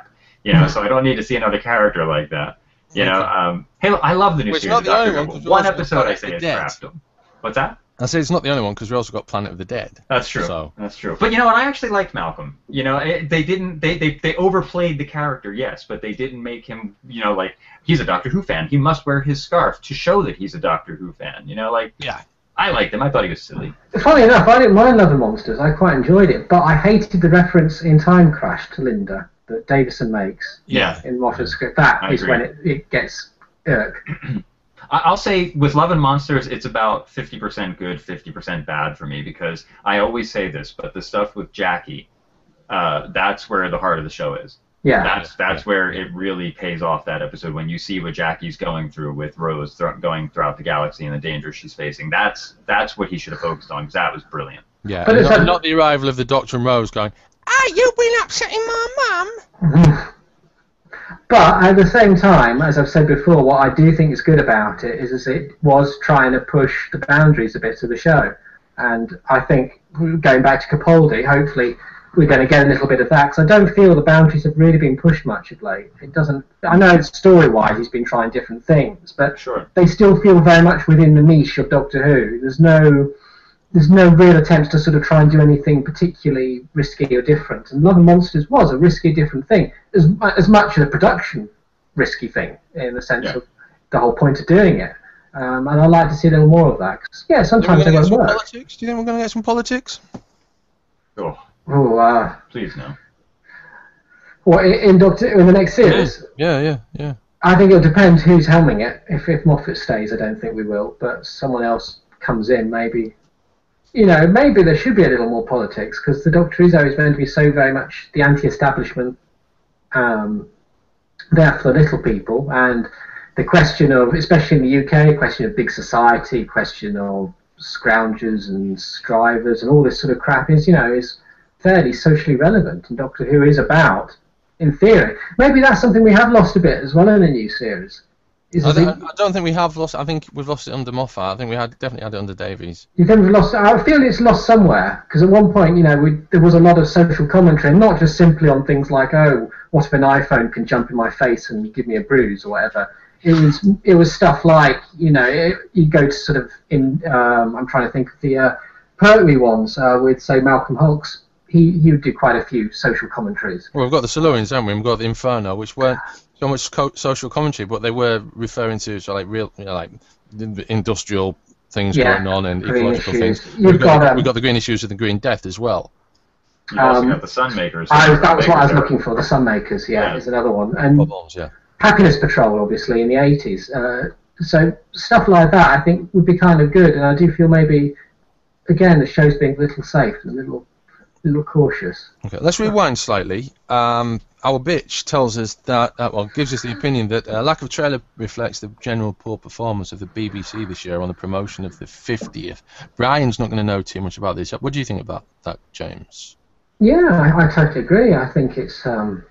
You know, so I don't need to see another character like that. You know, um, hey, look, I love the new Well, it's series not of the Doctor only one, Who. 'cause we One also got episode I Planet say of is the Dead. crap. What's that? I say it's not the only one because we also got Planet of the Dead. That's true. So. That's true. But you know what? I actually liked Malcolm. You know, it, they didn't. They, they they overplayed the character, yes, but they didn't make him. You know, like he's a Doctor Who fan. He must wear his scarf to show that he's a Doctor Who fan. You know, like Yeah. I liked him. I thought he was silly. Funny enough, I didn't mind Love and Monsters. I quite enjoyed it, but I hated the reference in Time Crash to Linda that Davison makes Yeah. in Moffat's script. That I is agree. when it, it gets irk. I- I'll say with Love and Monsters, it's about fifty percent good, fifty percent bad for me because I always say this, but the stuff with Jackie, uh, that's where the heart of the show is. Yeah. That's that's where it really pays off, that episode, when you see what Jackie's going through with Rose th- going throughout the galaxy and the dangers she's facing. That's that's what he should have focused on because that was brilliant. Yeah. But and it's not, a- not the arrival of the Doctor and Rose going, ah, you've been upsetting my mum. But at the same time, as I've said before, what I do think is good about it is, is it was trying to push the boundaries a bit of the show. And I think, going back to Capaldi, hopefully we're going to get a little bit of that, because I don't feel the boundaries have really been pushed much of late. It doesn't. I know story-wise he's been trying different things, but Sure. they still feel very much within the niche of Doctor Who. There's no... There's no real attempts to sort of try and do anything particularly risky or different. And Love and Monsters was a risky, different thing, as as much as a production risky thing, in the sense Yeah. of the whole point of doing it. Um, and I'd like to see a little more of that. 'Cause, yeah, Are we sometimes going they to get won't some work. politics? Do you think we're going to get some politics? Oh, Oh, uh, please no. what, in, in Doctor in the next series? Yeah, yeah, yeah. I think it'll depend who's helming it. If if Moffat stays, I don't think we will. But someone else comes in, maybe. You know, maybe there should be a little more politics, because the Doctor is always meant to be so very much the anti-establishment, um, there for the little people, and the question of, especially in the U K, question of big society, question of scroungers and strivers and all this sort of crap is, you know, is fairly socially relevant, and Doctor Who is about, in theory. Maybe that's something we have lost a bit as well in the new series. Is I the- don't, I don't think we have lost. I think we've lost it under Moffat. I think we had definitely had it under Davies. You think we've lost? I feel it's lost somewhere, because at one point, you know, we, there was a lot of social commentary, and not just simply on things like, oh, what if an iPhone can jump in my face and give me a bruise or whatever. It was it was stuff like, you know, it, you go to sort of in. Um, I'm trying to think of the uh, Pertwee ones uh, with, say, Malcolm Hulks. He he would do quite a few social commentaries. Well, we've got the Silurians, haven't we? We've got the Inferno, which weren't so much co- social commentary, but they were referring to so like real, you know, like the industrial things Yeah, going on and green ecological issues. things. You've We've got, got, um, we've got the green issues of the Green Death as well. You've also Um, got the Sunmakers. I, that was what I was Sunmakers are- looking for. The Sunmakers, yeah, Yeah. is another one, and Problems, yeah. Happiness Patrol, obviously, in the eighties. Uh, so stuff like that, I think, would be kind of good, and I do feel maybe, again, the show's being a little safe and a little, little cautious. Okay, let's rewind slightly. Um, our bitch tells us that, uh, well, gives us the opinion that uh, lack of trailer reflects the general poor performance of the B B C this year on the promotion of the fiftieth. Brian's not going to know too much about this. What do you think about that, James? Yeah, I, I totally agree. I think it's. Um,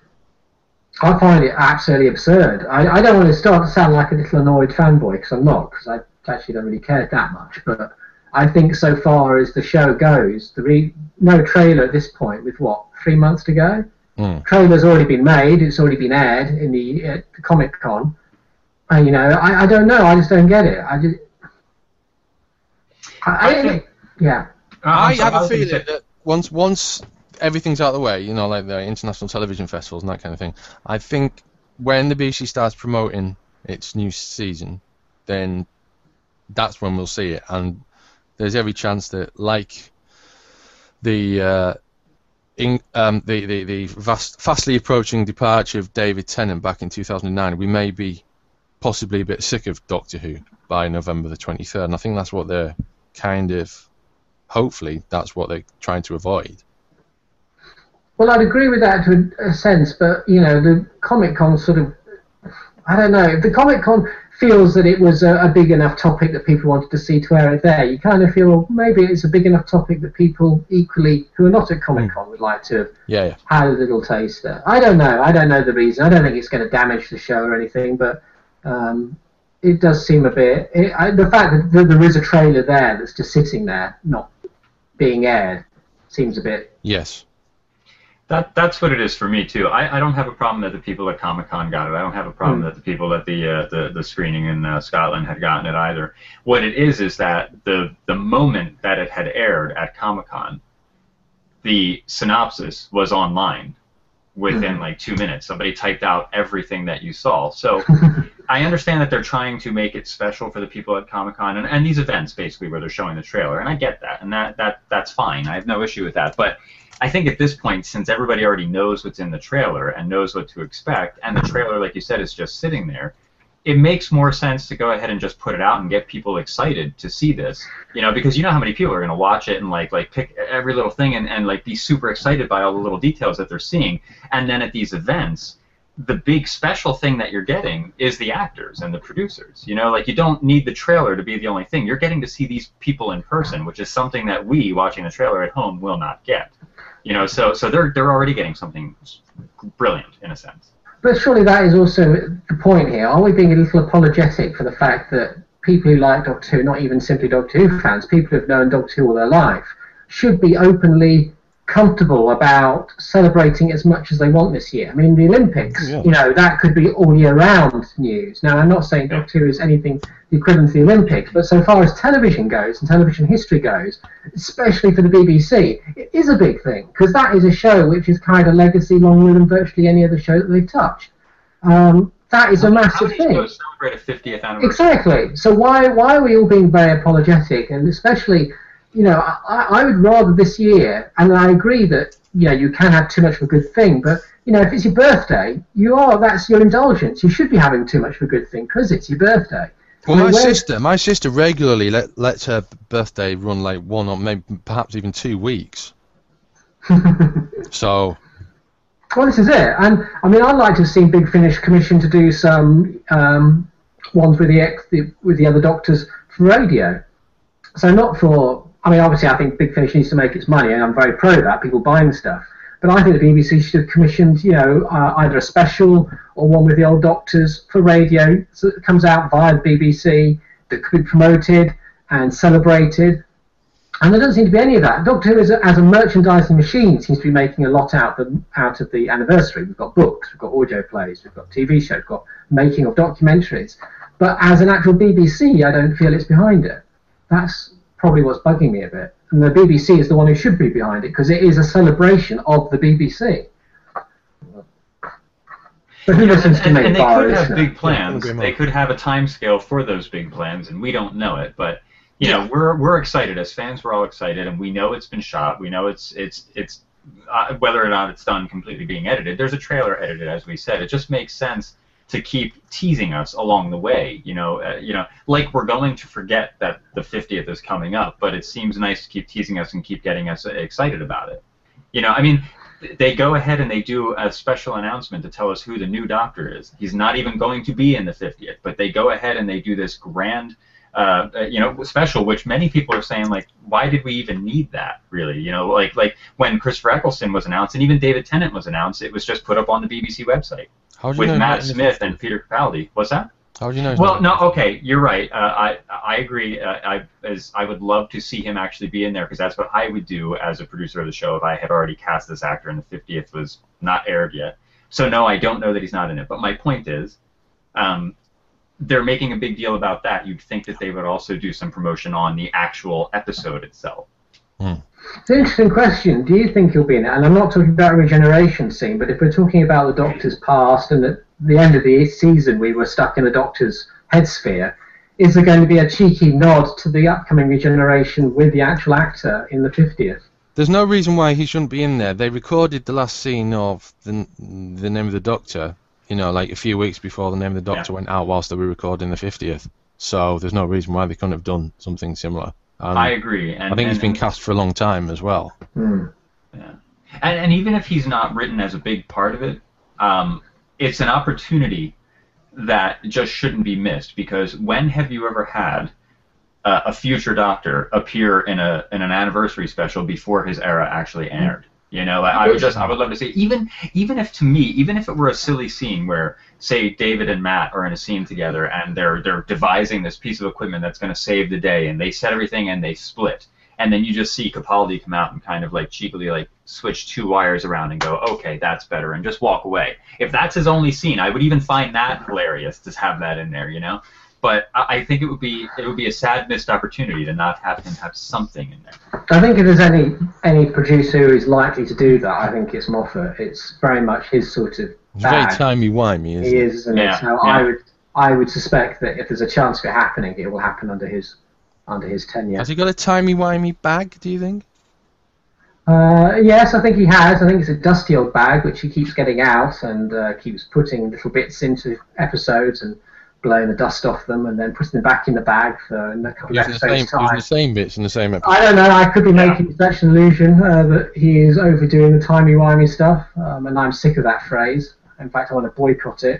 I find it absolutely absurd. I, I don't want to start to sound like a little annoyed fanboy, because I'm not, because I actually don't really care that much. But I think so far as the show goes, the re- no trailer at this point with what, three months to go? Mm. Trailer's already been made. It's already been aired in the, uh, the Comic Con. And you know, I, I don't know. I just don't get it. I just. I, I, I think- yeah. Uh, I'm I sorry, have a was gonna feeling say- that once once everything's out of the way, you know, like the international television festivals and that kind of thing, I think when the B B C starts promoting its new season, then that's when we'll see it. And there's every chance that, like the uh, in, um, the the, the vast, fastly approaching departure of David Tennant back in two thousand nine, we may be possibly a bit sick of Doctor Who by November the twenty-third. And I think that's what they're kind of, hopefully, that's what they're trying to avoid. Well, I'd agree with that to a, a sense, but, you know, the Comic Con sort of, I don't know, if the Comic Con feels that it was a, a big enough topic that people wanted to see to air it there, you kind of feel, well, maybe it's a big enough topic that people equally, who are not at Comic Con, would like to have Yeah, yeah. had a little taste there. I don't know, I don't know the reason. I don't think it's going to damage the show or anything, but um, it does seem a bit, it, I, the fact that th- there is a trailer there that's just sitting there, not being aired, seems a bit. Yes. That that's what it is for me too. I, I don't have a problem that the people at Comic-Con got it. I don't have a problem Mm. that the people at the uh, the the screening in uh, Scotland had gotten it either. What it is is that the the moment that it had aired at Comic-Con, the synopsis was online within Mhm. like two minutes. Somebody typed out everything that you saw. So I understand that they're trying to make it special for the people at Comic-Con and, and these events basically where they're showing the trailer, and I get that, and that, that that's fine. I have no issue with that. But I think at this point, since everybody already knows what's in the trailer and knows what to expect, and the trailer, like you said, is just sitting there, it makes more sense to go ahead and just put it out and get people excited to see this. You know, because you know how many people are going to watch it and like like pick every little thing and, and like be super excited by all the little details that they're seeing. And then at these events, the big special thing that you're getting is the actors and the producers. You know, like you don't need the trailer to be the only thing. You're getting to see these people in person, which is something that we watching the trailer at home will not get. You know, so so they're they're already getting something brilliant in a sense. But surely that is also the point here. Are we being a little apologetic for the fact that people who like Doctor Who, not even simply Doctor Who fans, people who have known Doctor Who all their life, should be openly comfortable about celebrating as much as they want this year? I mean, the Olympics, Yeah. you know, that could be all year round news. Now, I'm not saying Doctor Who is anything the equivalent to the Olympics, but so far as television goes and television history goes, especially for the B B C, it is a big thing, because that is a show which has carried a legacy longer than virtually any other show that they've touched. Um, that is a massive How thing. many shows celebrate a fiftieth anniversary? Exactly. So why why are we all being very apologetic? And especially, you know, I, I would rather this year, and I agree that, you know, you can have too much of a good thing, but, you know, if it's your birthday, you are, that's your indulgence. You should be having too much of a good thing because it's your birthday. Well, I my mean, where's- sister, my sister regularly let lets her birthday run like one or maybe perhaps even two weeks. So, Well, this is it. And, I mean, I'd like to have seen Big Finish commissioned to do some um, ones with the, ex, the with the other doctors for radio. So not for, I mean, obviously I think Big Finish needs to make its money, and I'm very pro that, people buying stuff. But I think the B B C should have commissioned, you know, uh, either a special or one with the old doctors for radio, so it comes out via the B B C, that could be promoted and celebrated. And there doesn't seem to be any of that. Doctor Who, as a, as a merchandising machine, seems to be making a lot out of, the, out of the anniversary. We've got books, we've got audio plays, we've got T V shows, we've got making of documentaries. But as an actual B B C, I don't feel it's behind it. That's probably what's bugging me a bit. And the B B C is the one who should be behind it, because it is a celebration of the B B C. But who listens to and, me? and they Bar could have listener? big plans. agree more. They could have a time scale for those big plans, and we don't know it. But you know, we're we're excited as fans. We're all excited, and we know it's been shot. We know it's it's it's uh, whether or not it's done completely being edited. There's a trailer edited, as we said. It just makes sense to keep teasing us along the way. You know, uh, you know, like we're going to forget that the fiftieth is coming up, but it seems nice to keep teasing us and keep getting us excited about it. You know, I mean, they go ahead and they do a special announcement to tell us who the new Doctor is. He's not even going to be in the fiftieth, but they go ahead and they do this grand, uh, you know, special, which many people are saying, like, why did we even need that, really? You know, like like when Christopher Eccleston was announced and even David Tennant was announced, it was just put up on the B B C website how do you with know Matt he's not in Smith the- and Peter Capaldi. What's that? How do you know? he's Well, not no, in the- okay, you're right. Uh, I I agree. Uh, I as I would love to see him actually be in there, because that's what I would do as a producer of the show if I had already cast this actor and the fiftieth was not aired yet. So no, I don't know that he's not in it. But my point is, um, they're making a big deal about that. You'd think that they would also do some promotion on the actual episode itself. It's an interesting question. Do you think he'll be in it? And I'm not talking about a regeneration scene, but if we're talking about the Doctor's past and at the end of the season we were stuck in the Doctor's head sphere, is there going to be a cheeky nod to the upcoming regeneration with the actual actor in the fiftieth? There's no reason why he shouldn't be in there. They recorded the last scene of the the Name of the Doctor, you know, like a few weeks before the Name of the Doctor Yeah. went out, whilst they were recording the fiftieth. So there's no reason why they couldn't have done something similar. And I agree. And, I think and, he's been and- cast for a long time as well. Hmm. Yeah. And, and even if he's not written as a big part of it, um, it's an opportunity that just shouldn't be missed, because when have you ever had uh, a future Doctor appear in a in an anniversary special before his era actually aired? You know, I, I would just I would love to see, even even if to me, even if it were a silly scene where, say, David and Matt are in a scene together and they're they're devising this piece of equipment that's going to save the day, and they set everything and they split, and then you just see Capaldi come out and kind of like cheekily like switch two wires around and go, okay, that's better, and just walk away. If that's his only scene, I would even find that hilarious to have that in there, you know. But I, I think it would be it would be a sad missed opportunity to not have him have something in there. I think if there's any any producer who is likely to do that, I think it's Moffat. It's very much his sort of It's bag. very timey-wimey, isn't He it? is, isn't Yeah, it? So yeah. I would I would suspect that if there's a chance of it happening, it will happen under his under his tenure. Has he got a timey-wimey bag, do you think? Uh, yes, I think he has. I think it's a dusty old bag which he keeps getting out and uh, keeps putting little bits into episodes and blowing the dust off them and then putting them back in the bag for in a couple of Using the, same, episodes' using time. the same bits in the same episode. I don't know. I could be Yeah. making such an illusion uh, that he is overdoing the timey-wimey stuff, um, and I'm sick of that phrase. In fact, I want to boycott it.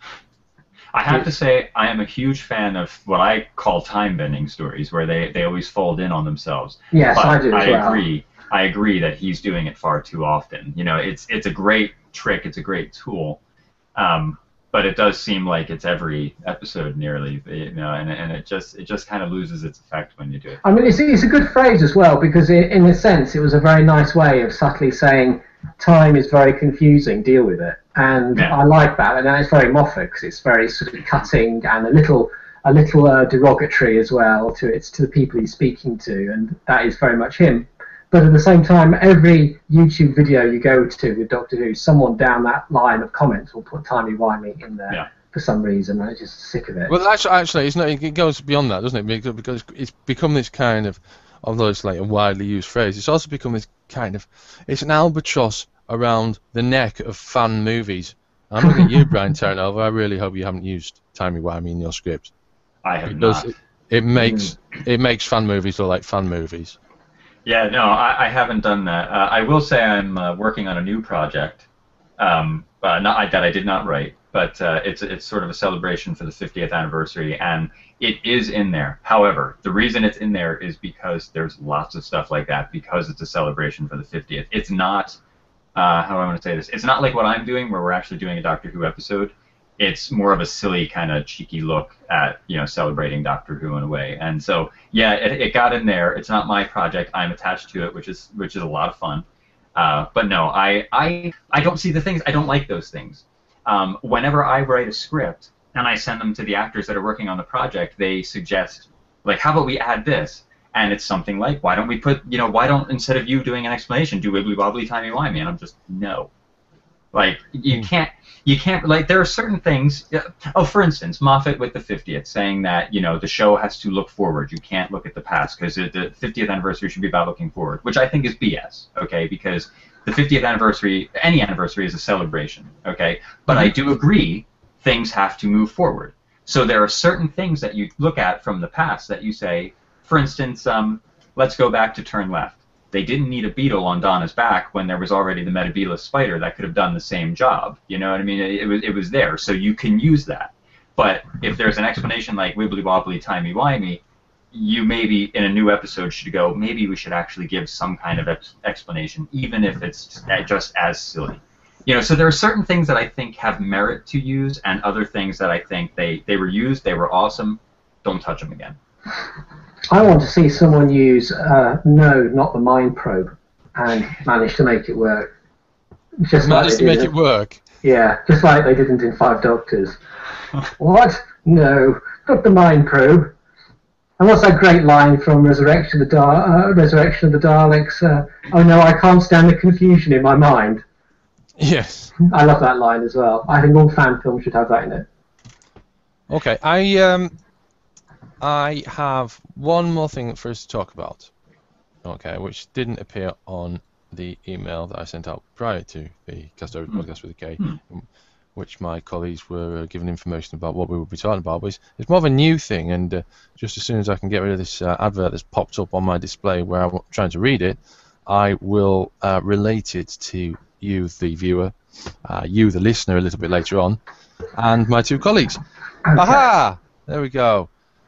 I have to say, I am a huge fan of what I call time-bending stories, where they, they always fold in on themselves. Yes, But I do as I well. agree. I agree that he's doing it far too often. You know, it's it's a great trick. It's a great tool. Um, but it does seem like it's every episode nearly. You know, and and it just it just kind of loses its effect when you do it. I mean, it's, it's a good phrase as well because, it, in a sense, it was a very nice way of subtly saying time is very confusing. Deal with it, and Yeah. I like that. And it's very Moffat because it's very sort of cutting and a little a little uh, derogatory as well to it's to the people he's speaking to, and that is very much him. But at the same time, every YouTube video you go to with Doctor Who, someone down that line of comments will put timey-wimey in there Yeah. for some reason. I'm just sick of it. Well, actually, actually, it's not. It goes beyond that, doesn't it? Because- Because it's become this kind of, although it's like a widely used phrase, it's also become this kind of, it's an albatross around the neck of fan movies. I'm looking at you, Brian Turnover. I really hope you haven't used timey-wimey in your script, I have because not. it, it makes it makes fan movies look like fan movies. Yeah, no, I, I haven't done that. Uh, I will say I'm uh, working on a new project, um, uh, not I, that I did not write, but uh, it's it's sort of a celebration for the fiftieth anniversary, and it is in there. However, the reason it's in there is because there's lots of stuff like that because it's a celebration for the fiftieth. It's not, uh, how do I want to say this? It's not like what I'm doing, where we're actually doing a Doctor Who episode. It's more of a silly kind of cheeky look at, you know, celebrating Doctor Who in a way. And so, yeah, it, it got in there. It's not my project. I'm attached to it, which is which is a lot of fun. Uh, but no, I, I I don't see the things. I don't like those things. Um, whenever I write a script and I send them to the actors that are working on the project, they suggest, like, how about we add this? And it's something like, why don't we put, you know, why don't, instead of you doing an explanation, do wibbly wobbly timey wimey? And I'm just, no. Like, you can't, you can't, like, there are certain things, oh, for instance, Moffat with the fiftieth, saying that, you know, the show has to look forward. You can't look at the past, because the fiftieth anniversary should be about looking forward, which I think is B S, okay, because the fiftieth anniversary, any anniversary is a celebration, okay, but I do agree things have to move forward. So there are certain things that you look at from the past that you say, for instance, um, let's go back to Turn Left. They didn't need a beetle on Donna's back when there was already the Metabela spider that could have done the same job. You know what I mean? It, it was it was there, so you can use that. But if there's an explanation like wibbly wobbly timey wimey, you maybe in a new episode should go, maybe we should actually give some kind of ex- explanation, even if it's just as silly. You know, so there are certain things that I think have merit to use, and other things that I think they, they were used, they were awesome, don't touch them again. I want to see someone use uh, no, not the mind probe, and manage to make it work. Just like Managed they to make did it work. Yeah, just like they didn't in Five Doctors. What? No, not the mind probe. And what's that great line from Resurrection of the, Dar- uh, Resurrection of the Daleks? Uh, oh no, I can't stand the confusion in my mind. Yes. I love that line as well. I think all fan films should have that in it. Okay, I um, I have one more thing for us to talk about. Okay, which didn't appear on the email that I sent out prior to the Cast Over Podcast with a K, Hmm. which my colleagues were uh, giving information about what we would be talking about. But it's, it's more of a new thing, and uh, just as soon as I can get rid of this uh, advert that's popped up on my display where I'm trying to read it, I will uh, relate it to you, the viewer, uh, you, the listener, a little bit later on, and my two colleagues. Okay. Aha! There we go.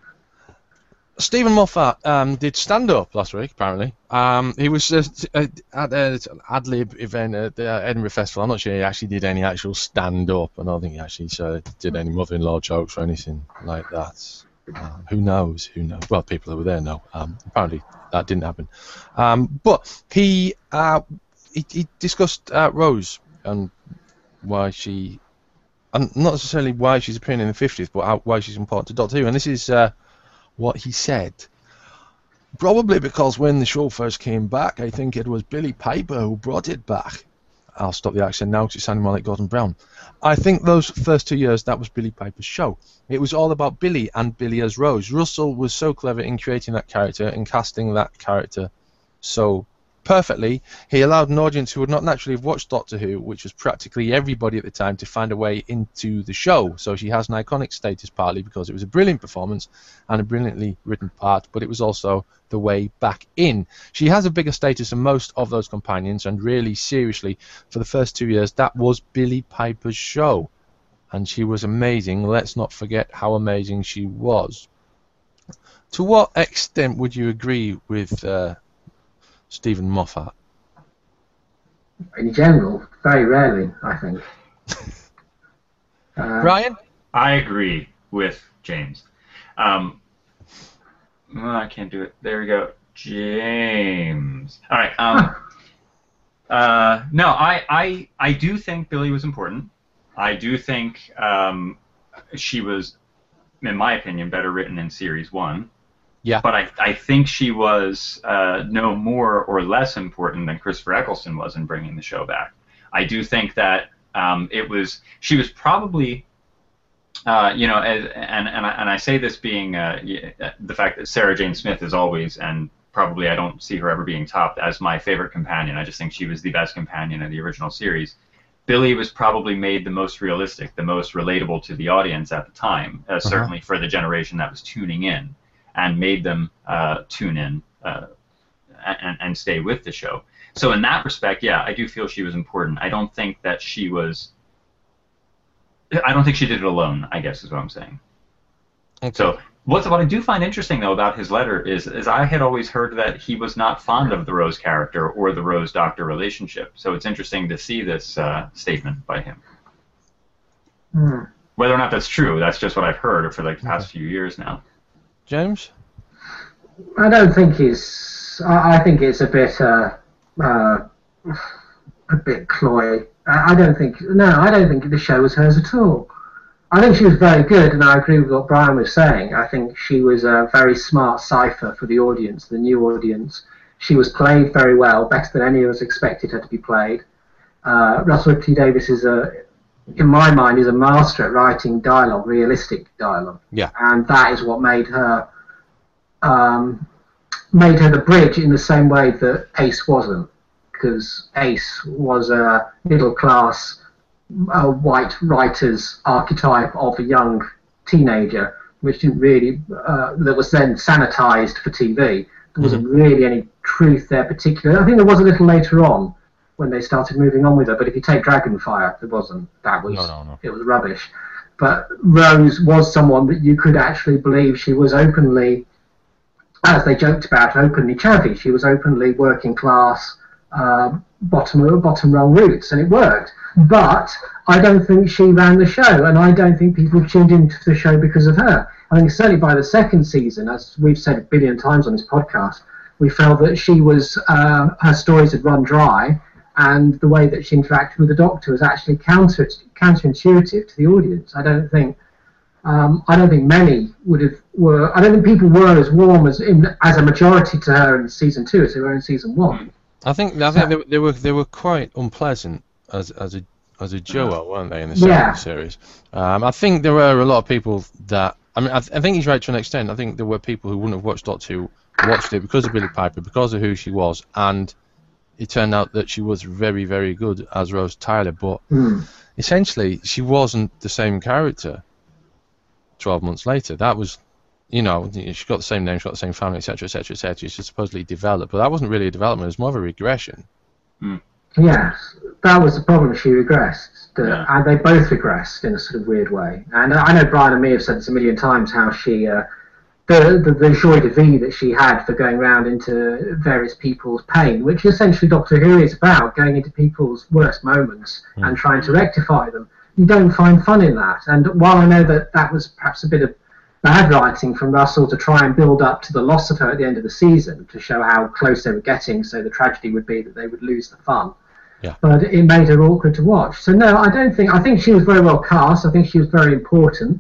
Stephen Moffat um, did stand-up last week, apparently. Um, he was uh, t- uh, at an ad-lib event at the Edinburgh Festival. I'm not sure he actually did any actual stand-up. I don't think he actually uh, did any mother-in-law jokes or anything like that. Uh, who knows? Who knows? Well, people who were there know. Um, apparently, that didn't happen. Um, but he, uh, he he discussed uh, Rose and why she, and not necessarily why she's appearing in the fiftieth, but how, why she's important to Doctor Who. And this is uh, what he said. Probably because when the show first came back, I think it was Billie Piper who brought it back. I'll stop the accent now because it's sounding more like Gordon Brown. I think those first two years, that was Billie Piper's show. It was all about Billie and Billie as Rose. Russell was so clever in creating that character and casting that character so perfectly. He allowed an audience who would not naturally have watched Doctor Who, which was practically everybody at the time, to find a way into the show. So she has an iconic status partly because it was a brilliant performance and a brilliantly written part, but it was also the way back in. She has a bigger status than most of those companions, and really, seriously, for the first two years, that was Billie Piper's show. And she was amazing. Let's not forget how amazing she was. To what extent would you agree with uh, Stephen Moffat? In general, very rarely, I think. uh, Brian? I agree with James. Um, oh, I can't do it. There we go. James. All right. Um, uh, no, I, I, I do think Billie was important. I do think um, she was, in my opinion, better written in Series one. Yeah. But I, I think she was uh, no more or less important than Christopher Eccleston was in bringing the show back. I do think that um, it was, she was probably, uh, you know, as, and, and, I, and I say this being uh, the fact that Sarah Jane Smith is always, and probably I don't see her ever being topped, as my favorite companion. I just think she was the best companion in the original series. Billie was probably made the most realistic, the most relatable to the audience at the time, uh, uh-huh. certainly for the generation that was tuning in, and made them uh, tune in uh, and, and stay with the show. So in that respect, yeah, I do feel she was important. I don't think that she was... I don't think she did it alone, I guess is what I'm saying. Okay. So what's, what I do find interesting, though, about his letter is, is I had always heard that he was not fond of the Rose character or the Rose-Doctor relationship. So it's interesting to see this uh, statement by him. Mm. Whether or not that's true, that's just what I've heard for like the past few years now. James? I don't think it's. I, I think it's a bit, uh, uh, a bit cloy. I, I don't think. No, I don't think the show was hers at all. I think she was very good, and I agree with what Brian was saying. I think she was a very smart cipher for the audience, the new audience. She was played very well, better than any of us expected her to be played. Uh, Russell T Davies is a. in my mind, is a master at writing dialogue, realistic dialogue. Yeah. And that is what made her um, made her the bridge in the same way that Ace wasn't. Because Ace was a middle-class uh, white writer's archetype of a young teenager, which didn't really, uh, that was then sanitized for T V. There wasn't mm-hmm. really any truth there particularly. I think there was a little later on, when they started moving on with her, but if you take Dragonfire, there wasn't. That was no, no, no. It was rubbish. But Rose was someone that you could actually believe. She was openly, as they joked about, openly chavvy. She was openly working class, uh, bottom bottom rung roots, and it worked. But I don't think she ran the show, and I don't think people tuned into the show because of her. I think certainly by the second season, as we've said a billion times on this podcast, we felt that she was uh, her stories had run dry. And the way that she interacted with the Doctor was actually counter counterintuitive to the audience. I don't think, um, I don't think many would have were. I don't think people were as warm as in, as a majority to her in season two as they were in season one. I think I think they, they were they were quite unpleasant as as a as a duo, weren't they, in the second yeah. series? Um, I think there were a lot of people that. I mean, I, th I think he's right to an extent. I think there were people who wouldn't have watched Doctor Who, watched it because of Billie Piper, because of who she was, and it turned out that she was very, very good as Rose Tyler, but mm. essentially she wasn't the same character twelve months later. That was, you know, she got the same name, she got the same family, et cetera, et cetera, et cetera. She supposedly developed, but that wasn't really a development, it was more of a regression. Mm. Yes, that was the problem, she regressed. The, yeah. And they both regressed in a sort of weird way. And I know Brian and me have said this a million times, how she... Uh, The, the, the joie de vie that she had for going around into various people's pain, which essentially Doctor Who is about, going into people's worst moments mm. and trying to rectify them. You don't find fun in that. And while I know that that was perhaps a bit of bad writing from Russell to try and build up to the loss of her at the end of the season to show how close they were getting, so the tragedy would be that they would lose the fun. Yeah. But it made her awkward to watch. So no, I don't think, I think she was very well cast. I think she was very important.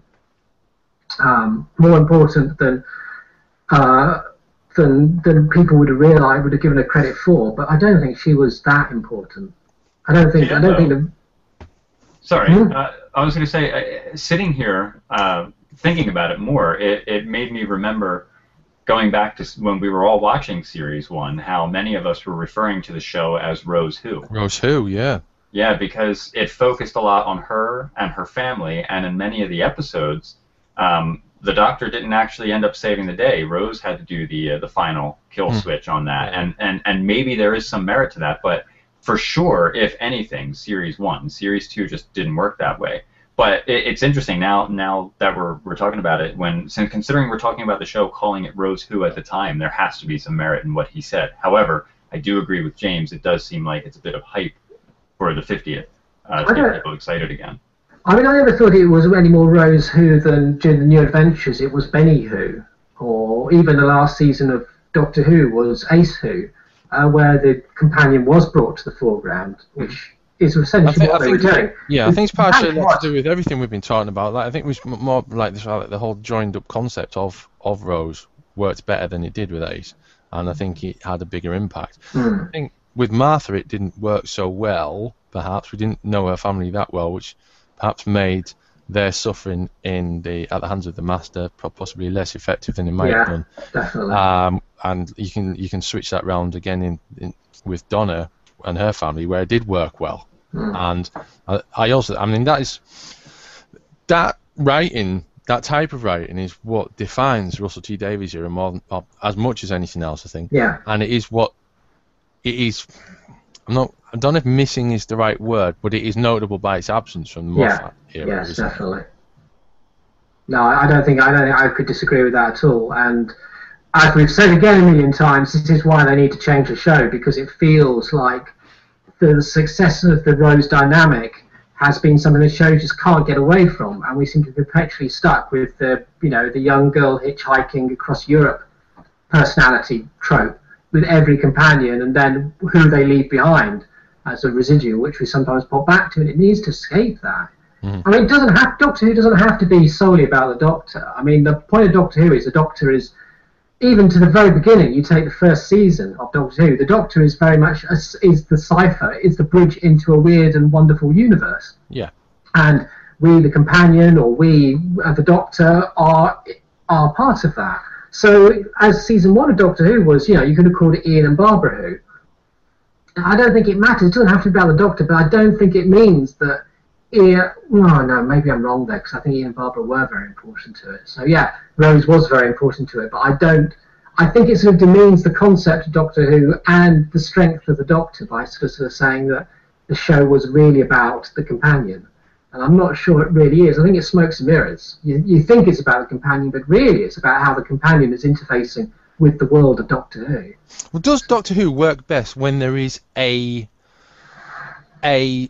Um, more important than, uh, than than people would have realised, would have given her credit for. But I don't think she was that important. I don't think, Yeah, I don't no. think the... Sorry, Hmm? uh, I was going to say, uh, sitting here uh, thinking about it more, it, it made me remember going back to s- when we were all watching Series one, how many of us were referring to the show as Rose Who. Rose Who, yeah. Yeah, because it focused a lot on her and her family, and in many of the episodes, um, the Doctor didn't actually end up saving the day. Rose had to do the uh, the final kill Hmm. switch on that, and, and, and maybe there is some merit to that, but for sure, if anything, Series one, Series two just didn't work that way. But it, it's interesting now. Now that we're we're talking about it, when since considering we're talking about the show, calling it Rose Who at the time, there has to be some merit in what he said. However, I do agree with James. It does seem like it's a bit of hype for the fiftieth uh, to I get don't- people excited again. I mean, I never thought it was any more Rose Who than during the New Adventures it was Benny Who, or even the last season of Doctor Who was Ace Who, uh, where the companion was brought to the foreground, which is I essentially think- what I they were think- doing. Yeah, I think it's partially Companion a lot was- to do with everything we've been talking about. Like, I think it was m- more like this, like the whole joined-up concept of, of Rose worked better than it did with Ace, and I think it had a bigger impact. Hmm. I think with Martha it didn't work so well, perhaps. We didn't know her family that well, which perhaps made their suffering in the at the hands of the Master pro- possibly less effective than it might Yeah. have done. Definitely. Um, and you can you can switch that round again in, in with Donna and her family, where it did work well. Hmm. And I, I also, I mean, that is that writing, that type of writing, is what defines Russell T Davies era more than, uh, as much as anything else, I think. Yeah. And it is what it is. I'm not. I don't know if missing is the right word, but it is notable by its absence from the Yeah. Moffat era. Yes, isn't it? definitely. No, I I don't think I don't think I could disagree with that at all. And as we've said again a million times, this is why they need to change the show, because it feels like the success of the Rose dynamic has been something the show just can't get away from, and we seem to be perpetually stuck with the you know the young girl hitchhiking across Europe personality trope with every companion, and then who they leave behind as a residual, which we sometimes pop back to, and it needs to escape that. Mhm. I mean, it doesn't have Doctor Who doesn't have to be solely about the Doctor. I mean, the point of Doctor Who is the Doctor is, even to the very beginning, you take the first season of Doctor Who, the Doctor is very much a, is the cipher, is the bridge into a weird and wonderful universe. Yeah. And we, the companion, or we, uh, the Doctor, are are part of that. So, as season one of Doctor Who was, you know, you could have called it Ian and Barbara Who. I don't think it matters. It doesn't have to be about the Doctor, but I don't think it means that Ian. No, no, maybe I'm wrong there, because I think Ian and Barbara were very important to it. So yeah, Rose was very important to it, but I don't. I think it sort of demeans the concept of Doctor Who and the strength of the Doctor by sort of, sort of saying that the show was really about the companion. And I'm not sure it really is. I think it's smokes and mirrors. You, you think it's about the companion, but really it's about how the companion is interfacing with the world of Doctor Who. Well, does Doctor Who work best when there is a a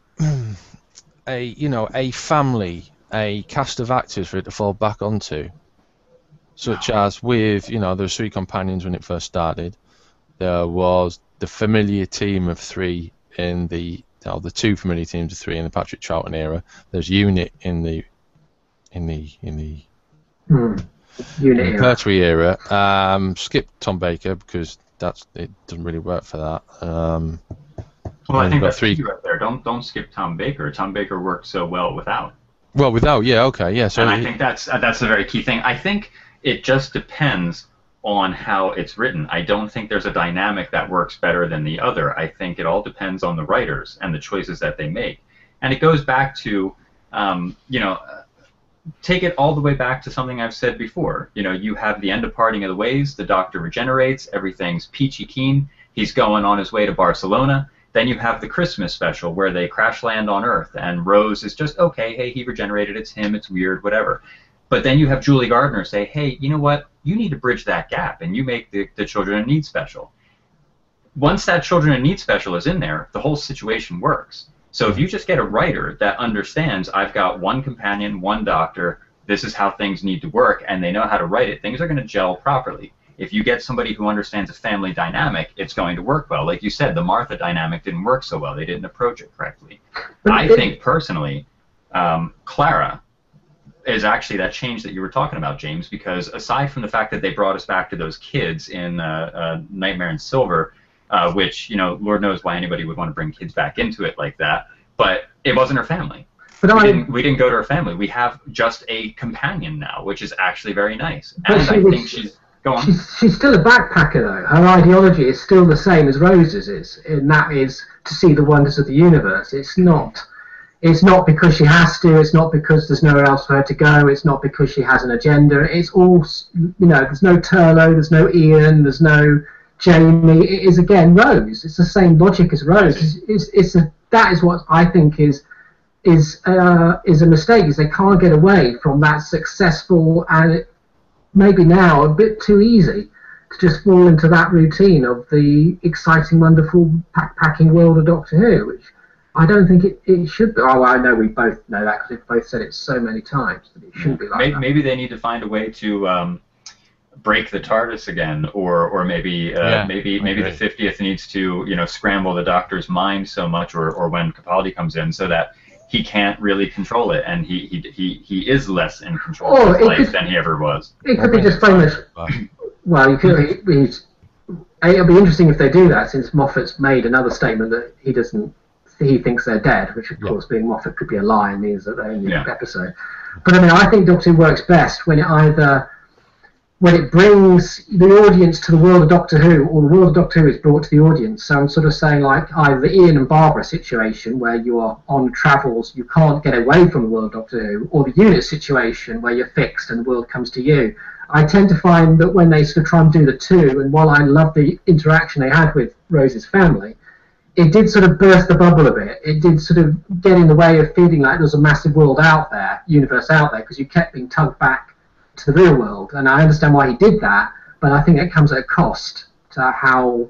a you know a family, a cast of actors for it to fall back onto, such as with you know there were three companions when it first started. There was the familiar team of three in the oh, the two familiar teams of three in the Patrick Troughton era. There's Unit in the in the in the Hmm. Unit era. Pertwee era. Um, skip Tom Baker because that's it doesn't really work for that. Um, Well, I and think got that's three- key right there. Don't don't skip Tom Baker. Tom Baker worked so well without. well, without yeah, okay, yeah. So and I it- think that's uh, that's a very key thing. I think it just depends on how it's written. I don't think there's a dynamic that works better than the other. I think it all depends on the writers and the choices that they make. And it goes back to, um, you know, uh, take it all the way back to something I've said before. You know, you have the end of Parting of the Ways, the Doctor regenerates, everything's peachy keen, he's going on his way to Barcelona. Then you have the Christmas special where they crash land on Earth and Rose is just, okay, hey, he regenerated, it's him, it's weird, whatever. But then you have Julie Gardner say, hey, you know what, you need to bridge that gap and you make the, the Children in Need special. Once that Children in Need special is in there, the whole situation works. So if you just get a writer that understands I've got one companion, one doctor, this is how things need to work, and they know how to write it, things are going to gel properly. If you get somebody who understands a family dynamic, it's going to work well. Like you said, the Martha dynamic didn't work so well. They didn't approach it correctly. I think, personally, um, Clara is actually that change that you were talking about, James, because aside from the fact that they brought us back to those kids in uh, uh, Nightmare in Silver, uh, which, you know, Lord knows why anybody would want to bring kids back into it like that, but it wasn't her family. But we, I, didn't, we didn't go to her family. We have just a companion now, which is actually very nice. And I was, think she's... Go on. She's, she's still a backpacker, though. Her ideology is still the same as Rose's is, and that is to see the wonders of the universe. It's not... It's not because she has to. It's not because there's nowhere else for her to go. It's not because she has an agenda. It's all, you know, there's no Turlo, there's no Ian, there's no Jamie. It is, again, Rose. It's the same logic as Rose. It's, it's, it's a, that is what I think is is uh, is a mistake, is they can't get away from that successful and maybe now a bit too easy to just fall into that routine of the exciting, wonderful, backpacking world of Doctor Who, which I don't think it, it should be. Oh, well, I know we both know that because we've both said it so many times that it shouldn't be like maybe, that. Maybe they need to find a way to um, break the TARDIS again, or or maybe uh, yeah, maybe maybe agree. the fiftieth needs to, you know, scramble the Doctor's mind so much, or, or when Capaldi comes in, so that he can't really control it, and he he he, he is less in control oh, of his life could, than he ever was. It could be just famous. Well, you could. He, he's, it'll be interesting if they do that, since Moffat's made another statement that he doesn't. He thinks they're dead, which of yeah. course, being Moffat, could be a lie and means that they're in the yeah. episode. But I mean, I think Doctor Who works best when it either when it brings the audience to the world of Doctor Who, or the world of Doctor Who is brought to the audience. So I'm sort of saying, like, either the Ian and Barbara situation, where you are on travels, you can't get away from the world of Doctor Who, or the Unit situation, where you're fixed and the world comes to you. I tend to find that when they sort of try and do the two, and while I love the interaction they had with Rose's family, it did sort of burst the bubble a bit. It did sort of get in the way of feeling like there was a massive world out there, universe out there, because you kept being tugged back to the real world. And I understand why he did that, but I think it comes at a cost to how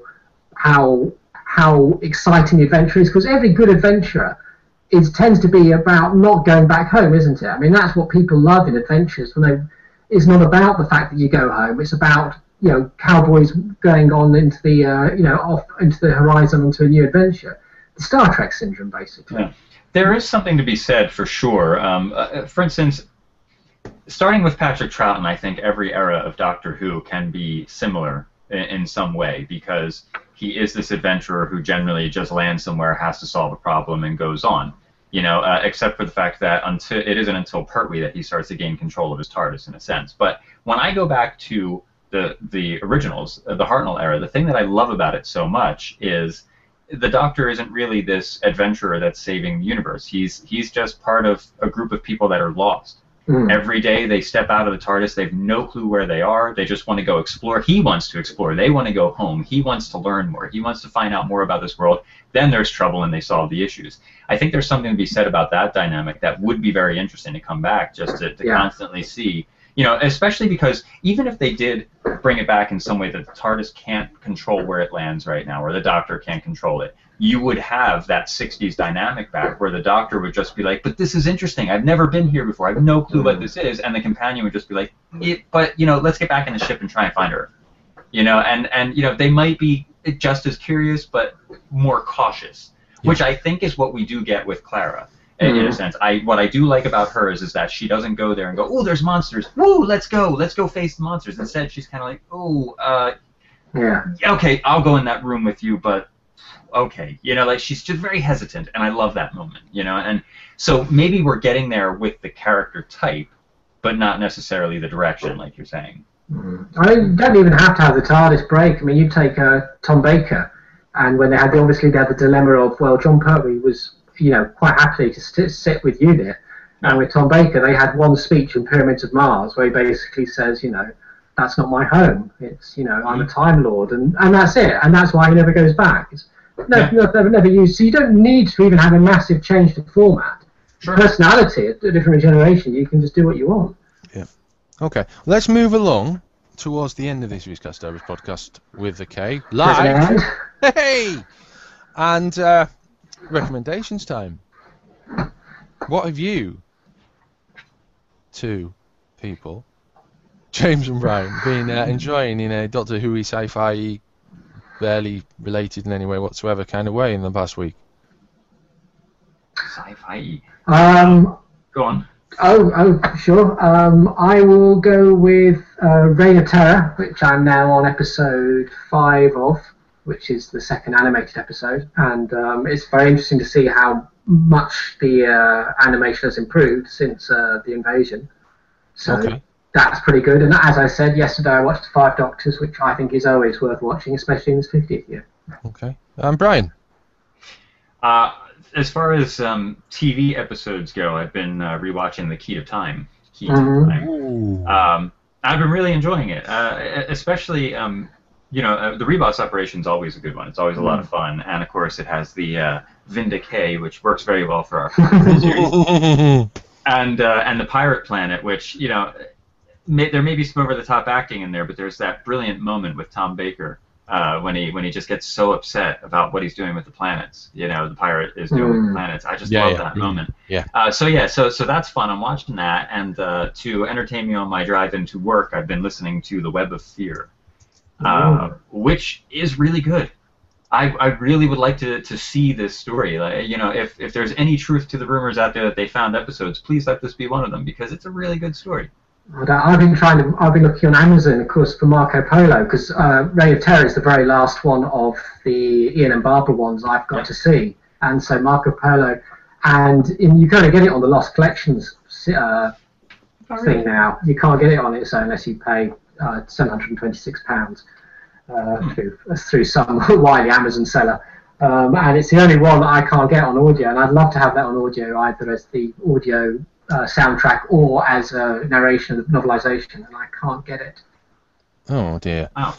how how exciting the adventure is, because every good adventure is tends to be about not going back home, isn't it? I mean, that's what people love in adventures. When they, it's not about the fact that you go home. It's about, you know, cowboys going on into the, uh, you know, off into the horizon onto a new adventure. The Star Trek syndrome, basically. Yeah. There is something to be said for sure. Um, uh, for instance, starting with Patrick Troughton, I think every era of Doctor Who can be similar in, in some way, because he is this adventurer who generally just lands somewhere, has to solve a problem, and goes on. You know, uh, except for the fact that until it isn't until Pertwee that he starts to gain control of his TARDIS, in a sense. But when I go back to the the originals, uh, the Hartnell era, the thing that I love about it so much is the Doctor isn't really this adventurer that's saving the universe. He's he's just part of a group of people that are lost. Mm. Every day they step out of the TARDIS, they have no clue where they are. They just want to go explore. He wants to explore. They want to go home. He wants to learn more. He wants to find out more about this world. Then there's trouble and they solve the issues. I think there's something to be said about that dynamic that would be very interesting to come back, just to, to yeah. constantly see. You know, especially because even if they did bring it back in some way that the TARDIS can't control where it lands right now, or the Doctor can't control it, you would have that sixties dynamic back where the Doctor would just be like, but this is interesting. I've never been here before. I have no clue what this is. And the companion would just be like, it, but, you know, let's get back in the ship and try and find her. You know, and, and you know, they might be just as curious but more cautious, yeah. which I think is what we do get with Clara. In, mm-hmm. in a sense, I what I do like about her is is that she doesn't go there and go, oh, there's monsters, woo, let's go, let's go face the monsters. Instead, she's kind of like, oh, uh, yeah, okay, I'll go in that room with you, but okay, you know, like she's just very hesitant, and I love that moment, you know, and so maybe we're getting there with the character type, but not necessarily the direction, like you're saying. Mm-hmm. I mean, you don't even have to have the TARDIS break. I mean, you take uh, Tom Baker, and when they had the, obviously they had the dilemma of, well, John Pertwee was, you know, quite happily to st- sit with Unit. And with Tom Baker, they had one speech in Pyramids of Mars where he basically says, you know, that's not my home. It's, you know, I'm a Time Lord, and, and that's it. And that's why he never goes back. It's no, yeah. no, never, never used. So you don't need to even have a massive change to format. Sure. Personality, a different generation, you can just do what you want. Yeah. Okay. Let's move along towards the end of this week's Castovers podcast with the K live. Hey, and. Uh, Recommendations time. What have you two people, James and Brian, been uh, enjoying in a Doctor Who sci-fi, barely related in any way whatsoever kind of way in the past week? Sci-fi. Um, Go on. Oh, oh, sure. Um, I will go with uh, Reign of Terror, which I'm now on episode five of, which is the second animated episode, and um, it's very interesting to see how much the uh, animation has improved since uh, the invasion. So Okay. that's pretty good. And as I said yesterday, I watched Five Doctors, which I think is always worth watching, especially in its fiftieth year. Okay. Um, Brian. Uh, as far as um, T V episodes go, I've been uh, rewatching The Key to Time. Key to Mhm. Time. Ooh. Um, I've been really enjoying it, uh, especially, um, you know, uh, the Reboss operation is always a good one. It's always a lot of fun, and of course it has the uh, Vindicay, which works very well for our series, and uh, and the Pirate Planet, which, you know, may, there may be some over-the-top acting in there, but there's that brilliant moment with Tom Baker uh, when he when he just gets so upset about what he's doing with the planets. You know, the pirate is doing with the Mm. planets. I just Yeah, love yeah. that moment. Yeah. Uh, so yeah, so so that's fun. I'm watching that, and uh, to entertain me on my drive into work, I've been listening to The Web of Fear, uh, which is really good. I, I really would like to, to see this story. Like, you know, if, if there's any truth to the rumors out there that they found episodes, please let this be one of them, because it's a really good story. But I've been trying to. I've been looking on Amazon, of course, for Marco Polo, because uh, Reign of Terror is the very last one of the Ian and Barbara ones I've got Yeah. to see, and so Marco Polo, and in, you can only get it on the Lost Collections uh, thing now. You can't get it on its own unless you pay uh, seven hundred and twenty-six pounds uh, Hmm. through through some wily Amazon seller. Um, and it's the only one that I can't get on audio, and I'd love to have that on audio, either as the audio uh, soundtrack or as a narration of the novelization, and I can't get it. Oh dear. Wow.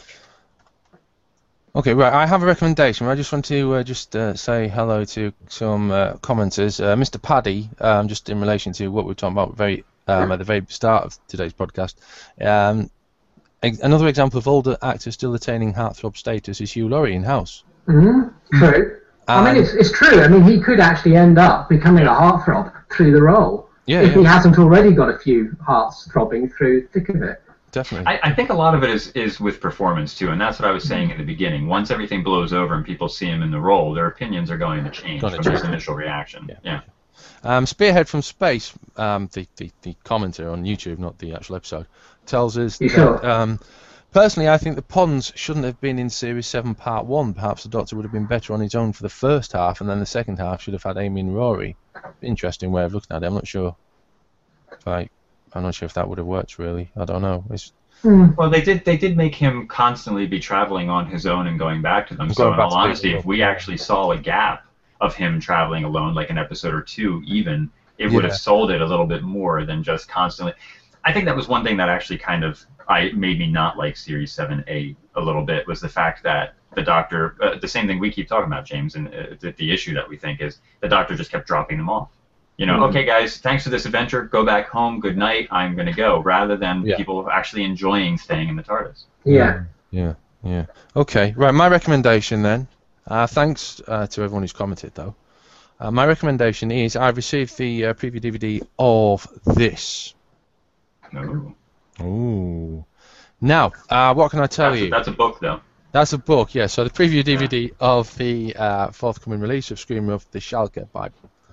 Okay, right. I have a recommendation. I just want to uh, just uh, say hello to some uh, commenters. Uh, Mister Paddy, um, just in relation to what we were talking about very um, at the very start of today's podcast. Um, ex- another example of older actors still attaining heartthrob status is Hugh Laurie in House. Mm-hmm. True. I mean, And- it's, it's true. I mean, he could actually end up becoming a heartthrob through the role, Yeah, if he yeah, hasn't already got a few hearts throbbing through the thick of it. definitely. I, I think a lot of it is, is with performance, too, and that's what I was saying in the beginning. Once everything blows over and people see him in the role, their opinions are going to change Gonna from change. this initial reaction. Yeah. Yeah. Um, Spearhead from Space, um, the, the, the commenter on YouTube, not the actual episode, tells us You that, sure? um, personally, I think the Ponds shouldn't have been in Series seven Part one. Perhaps the Doctor would have been better on his own for the first half, and then the second half should have had Amy and Rory. Interesting way of looking at it. I'm not sure if I, I'm not sure if that would have worked, really. I don't know. It's, Mm. Well, they did. They did make him constantly be traveling on his own and going back to them. So, Going in back all to honesty, people. if we actually saw a gap of him traveling alone, like an episode or two, even, it would Yeah. have sold it a little bit more than just constantly. I think that was one thing that actually kind of I made me not like Series seven A a little bit, was the fact that the Doctor, uh, the same thing we keep talking about, James, and uh, the, the issue that we think is the Doctor just kept dropping them off. You know, Mhm. okay, guys, thanks for this adventure. Go back home. Good night. I'm going to go, rather than Yeah. people actually enjoying staying in the TARDIS. Yeah. yeah, yeah. Okay, right. My recommendation then. Uh, thanks uh, to everyone who's commented, though. Uh, my recommendation is I've received the uh, preview D V D of this. No. Ooh. Now, uh, what can I tell That's, you? that's a book, though. That's a book, yeah. So the preview D V D of the uh, forthcoming release of Screamer of the Schalke by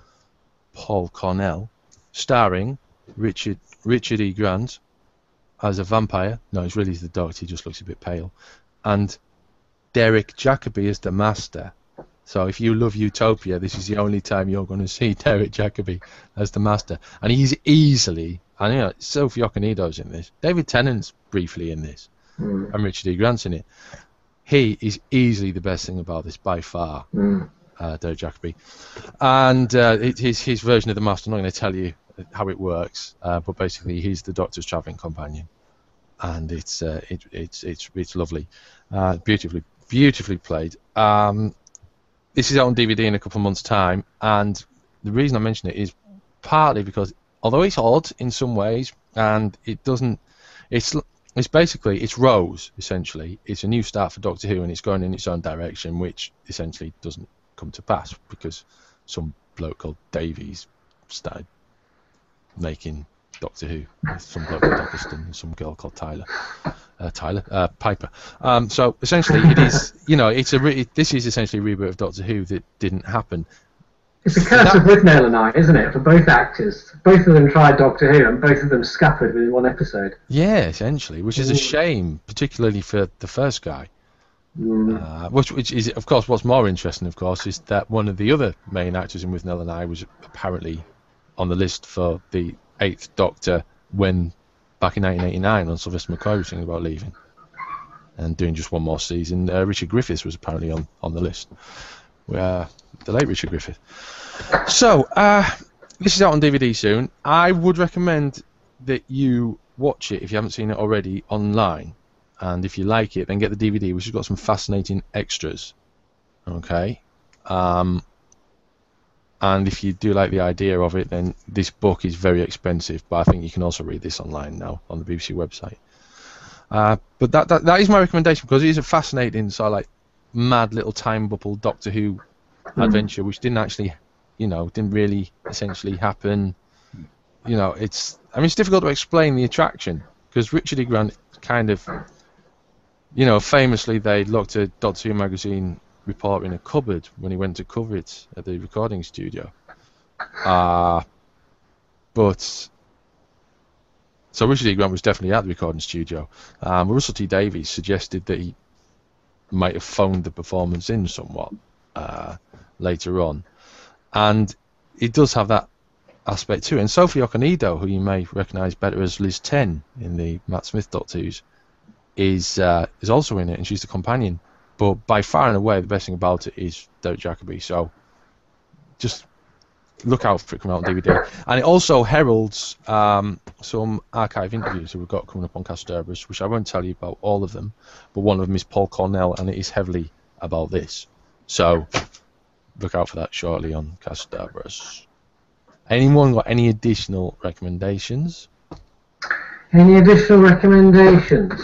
Paul Cornell, starring Richard Richard E. Grant as a vampire. No, he's really the Doctor. He just looks a bit pale, and Derek Jacobi as the Master. So if you love Utopia, this is the only time you're going to see Derek Jacobi as the Master, and he's easily. And you know, Sophie Okonido's in this. David Tennant's briefly in this, Mm. and Richard E. Grant's in it. He is easily the best thing about this by far, Mm. uh, Derek Jacobi. And uh, it, his, his version of the Master, I'm not going to tell you how it works, uh, but basically he's the Doctor's travelling companion. And it's uh, it, it's it's it's lovely, uh, beautifully beautifully played. Um, this is out on D V D in a couple of months' time, and the reason I mention it is partly because although it's odd in some ways, and it doesn't, it's it's basically it's Rose essentially. It's a new start for Doctor Who, and it's going in its own direction, which essentially doesn't come to pass because some bloke called Davies started making Doctor Who. There's some bloke called Eccleston and some girl called Tyler. Uh, Tyler uh, Piper. Um, so essentially, it is you know it's a re- this is essentially a reboot of Doctor Who that didn't happen. It's a curse that, of Withnail and I, isn't it, for both actors? Both of them tried Doctor Who, and both of them scuppered within one episode. Yeah, essentially, which is a shame, particularly for the first guy. Mm. Uh, which, which is, of course, what's more interesting, of course, is that one of the other main actors in Withnail and I was apparently on the list for the Eighth Doctor when, back in nineteen eighty-nine, when Sylvester McCoy was thinking about leaving and doing just one more season. Uh, Richard Griffiths was apparently on, on the list. Uh, the late Richard Griffith. So, uh, this is out on D V D soon. I would recommend that you watch it if you haven't seen it already online. And if you like it, then get the D V D, which has got some fascinating extras. Okay. Um, and if you do like the idea of it, then this book is very expensive, but I think you can also read this online now on the B B C website. Uh, but that, that that is my recommendation, because it is a fascinating sort of like mad little time bubble Doctor Who adventure, which didn't actually, you know, didn't really essentially happen. You know, it's I mean it's difficult to explain the attraction, because Richard E. Grant kind of, you know, famously they looked at Doctor Who magazine report in a cupboard when he went to cover it at the recording studio. Uh, but so Richard E. Grant was definitely at the recording studio. Um, Russell T Davies suggested that he might have phoned the performance in somewhat uh, later on, and it does have that aspect too. And Sophie Okonedo, who you may recognise better as Liz Ten in the Matt Smith Doctor Who's, is uh, is also in it, and she's the companion. But by far and away, the best thing about it is Derek Jacobi. So just look out for it coming out on D V D. And it also heralds um, some archive interviews that we've got coming up on Kasterborous, which I won't tell you about all of them, but one of them is Paul Cornell, and it is heavily about this. So look out for that shortly on Kasterborous. Anyone got any additional recommendations? Any additional recommendations?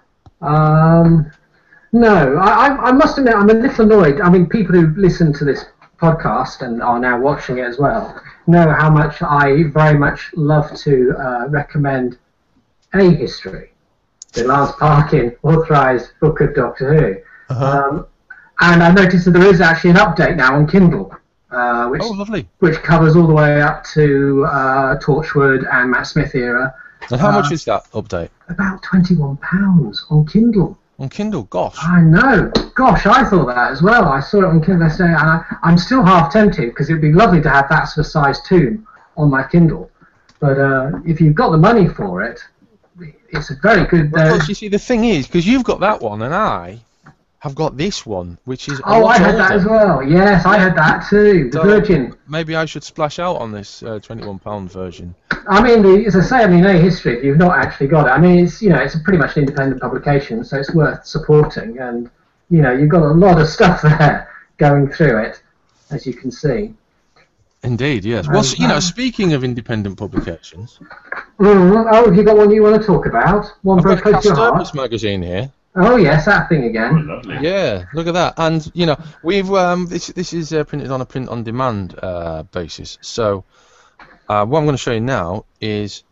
Um, no, I, I, I must admit I'm a little annoyed. I mean, people who listen to this podcast and are now watching it as well know how much I very much love to uh, recommend A History, the Lance Parkin authorised book of Doctor Who. Uh-huh. Um, and I noticed that there is actually an update now on Kindle, uh, which Oh, lovely. which covers all the way up to uh, Torchwood and Matt Smith era. And how Uh, much is that update? About twenty-one pounds on Kindle. On Kindle? Gosh. I know. Gosh, I thought that as well. I saw it on Kindle yesterday, and I, I'm still half tempted, because it would be lovely to have that sort of size tome on my Kindle. But uh, if you've got the money for it, it's a very good... Uh, Well, you see, the thing is, because you've got that one, and I have got this one, which is a oh, lot I had that older. as well. Yes, I had that too. The So, Virgin. Maybe I should splash out on this uh, twenty-one pound version. I mean, the, as I say, I mean, A History, if you've not actually got it, I mean, it's, you know, it's a pretty much an independent publication, so it's worth supporting, and, you know, you've got a lot of stuff there going through it, as you can see. Indeed, yes. Um, Well, you know, um, speaking of independent publications, Mm, oh, have you got one you want to talk about? One I've very got close to your heart? Kasterborous magazine here. Oh, yes, that thing Oh, again. lovely. Yeah, look at that. And, you know, we've um, this this is uh, printed on a print-on-demand uh, basis. So uh, what I'm going to show you now is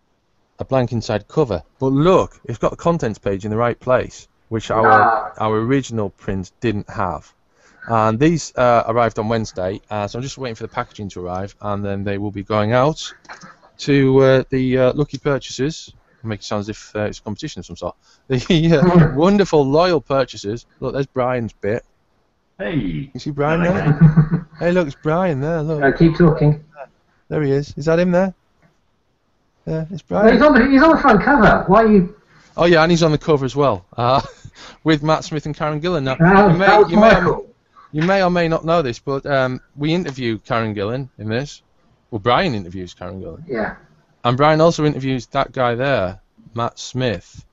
a blank inside cover. But look, it's got the contents page in the right place, which our Ah. our original print didn't have. And these uh, arrived on Wednesday, uh, so I'm just waiting for the packaging to arrive, and then they will be going out to uh, the uh, lucky purchasers. Make it sound as if uh, it's a competition of some sort. The uh, wonderful, loyal purchasers. Look, there's Brian's bit. Hey. You see Brian I like there? that. Hey, look, it's Brian there. Look, Uh, keep talking. there he is. Is that him there? Yeah, it's Well, he's, Brian. on the, he's on the front cover. Why are you... Oh yeah, and he's on the cover as well, uh, with Matt Smith and Karen Gillan. Now, That you may, that was you may, Michael. you may or may not know this, but um, we interview Karen Gillan in this. Well, Brian interviews Karen Gillan. Yeah. And Brian also interviews that guy there, Matt Smith,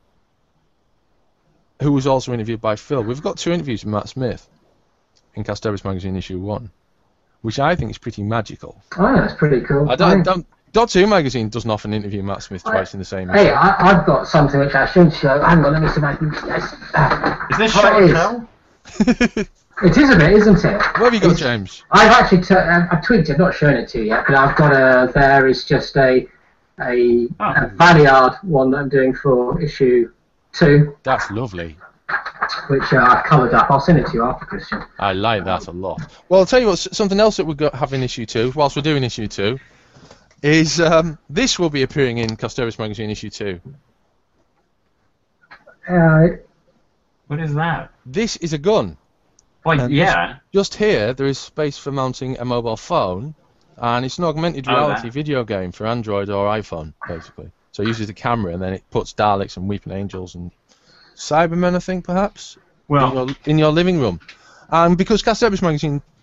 who was also interviewed by Phil. We've got two interviews with Matt Smith in Kasterborous Magazine issue one, which I think is pretty magical. Oh, that's pretty cool. I don't, don't Doctor Who Magazine doesn't often interview Matt Smith twice in the same Hey, issue. I, I've got something which I should show. Hang on, let me see if I can... Yes. Uh, Is this Oh, show it and is. tell? it is a bit, isn't it? What have you got, It's- James? I've actually... T- I've tweaked it, not showing it to you yet, but I've got a... There is just a... a, Oh. a Valiard one that I'm doing for issue two, That's lovely. which uh, I've coloured up. I'll send it to you after, Christian. I like that a lot. Well, I'll tell you what, s- something else that we're go- having issue two, whilst we're doing issue two, is um, this will be appearing in Castorius Magazine issue two. Uh, What is that? This is a gun. Well, And yeah. Just here, there is space for mounting a mobile phone, and it's an augmented Oh, reality that. video game for Android or iPhone, basically. So it uses the camera, and then it puts Daleks and Weeping Angels and Cybermen, I think, perhaps, in Well, your, in your living room. And because Castorius Magazine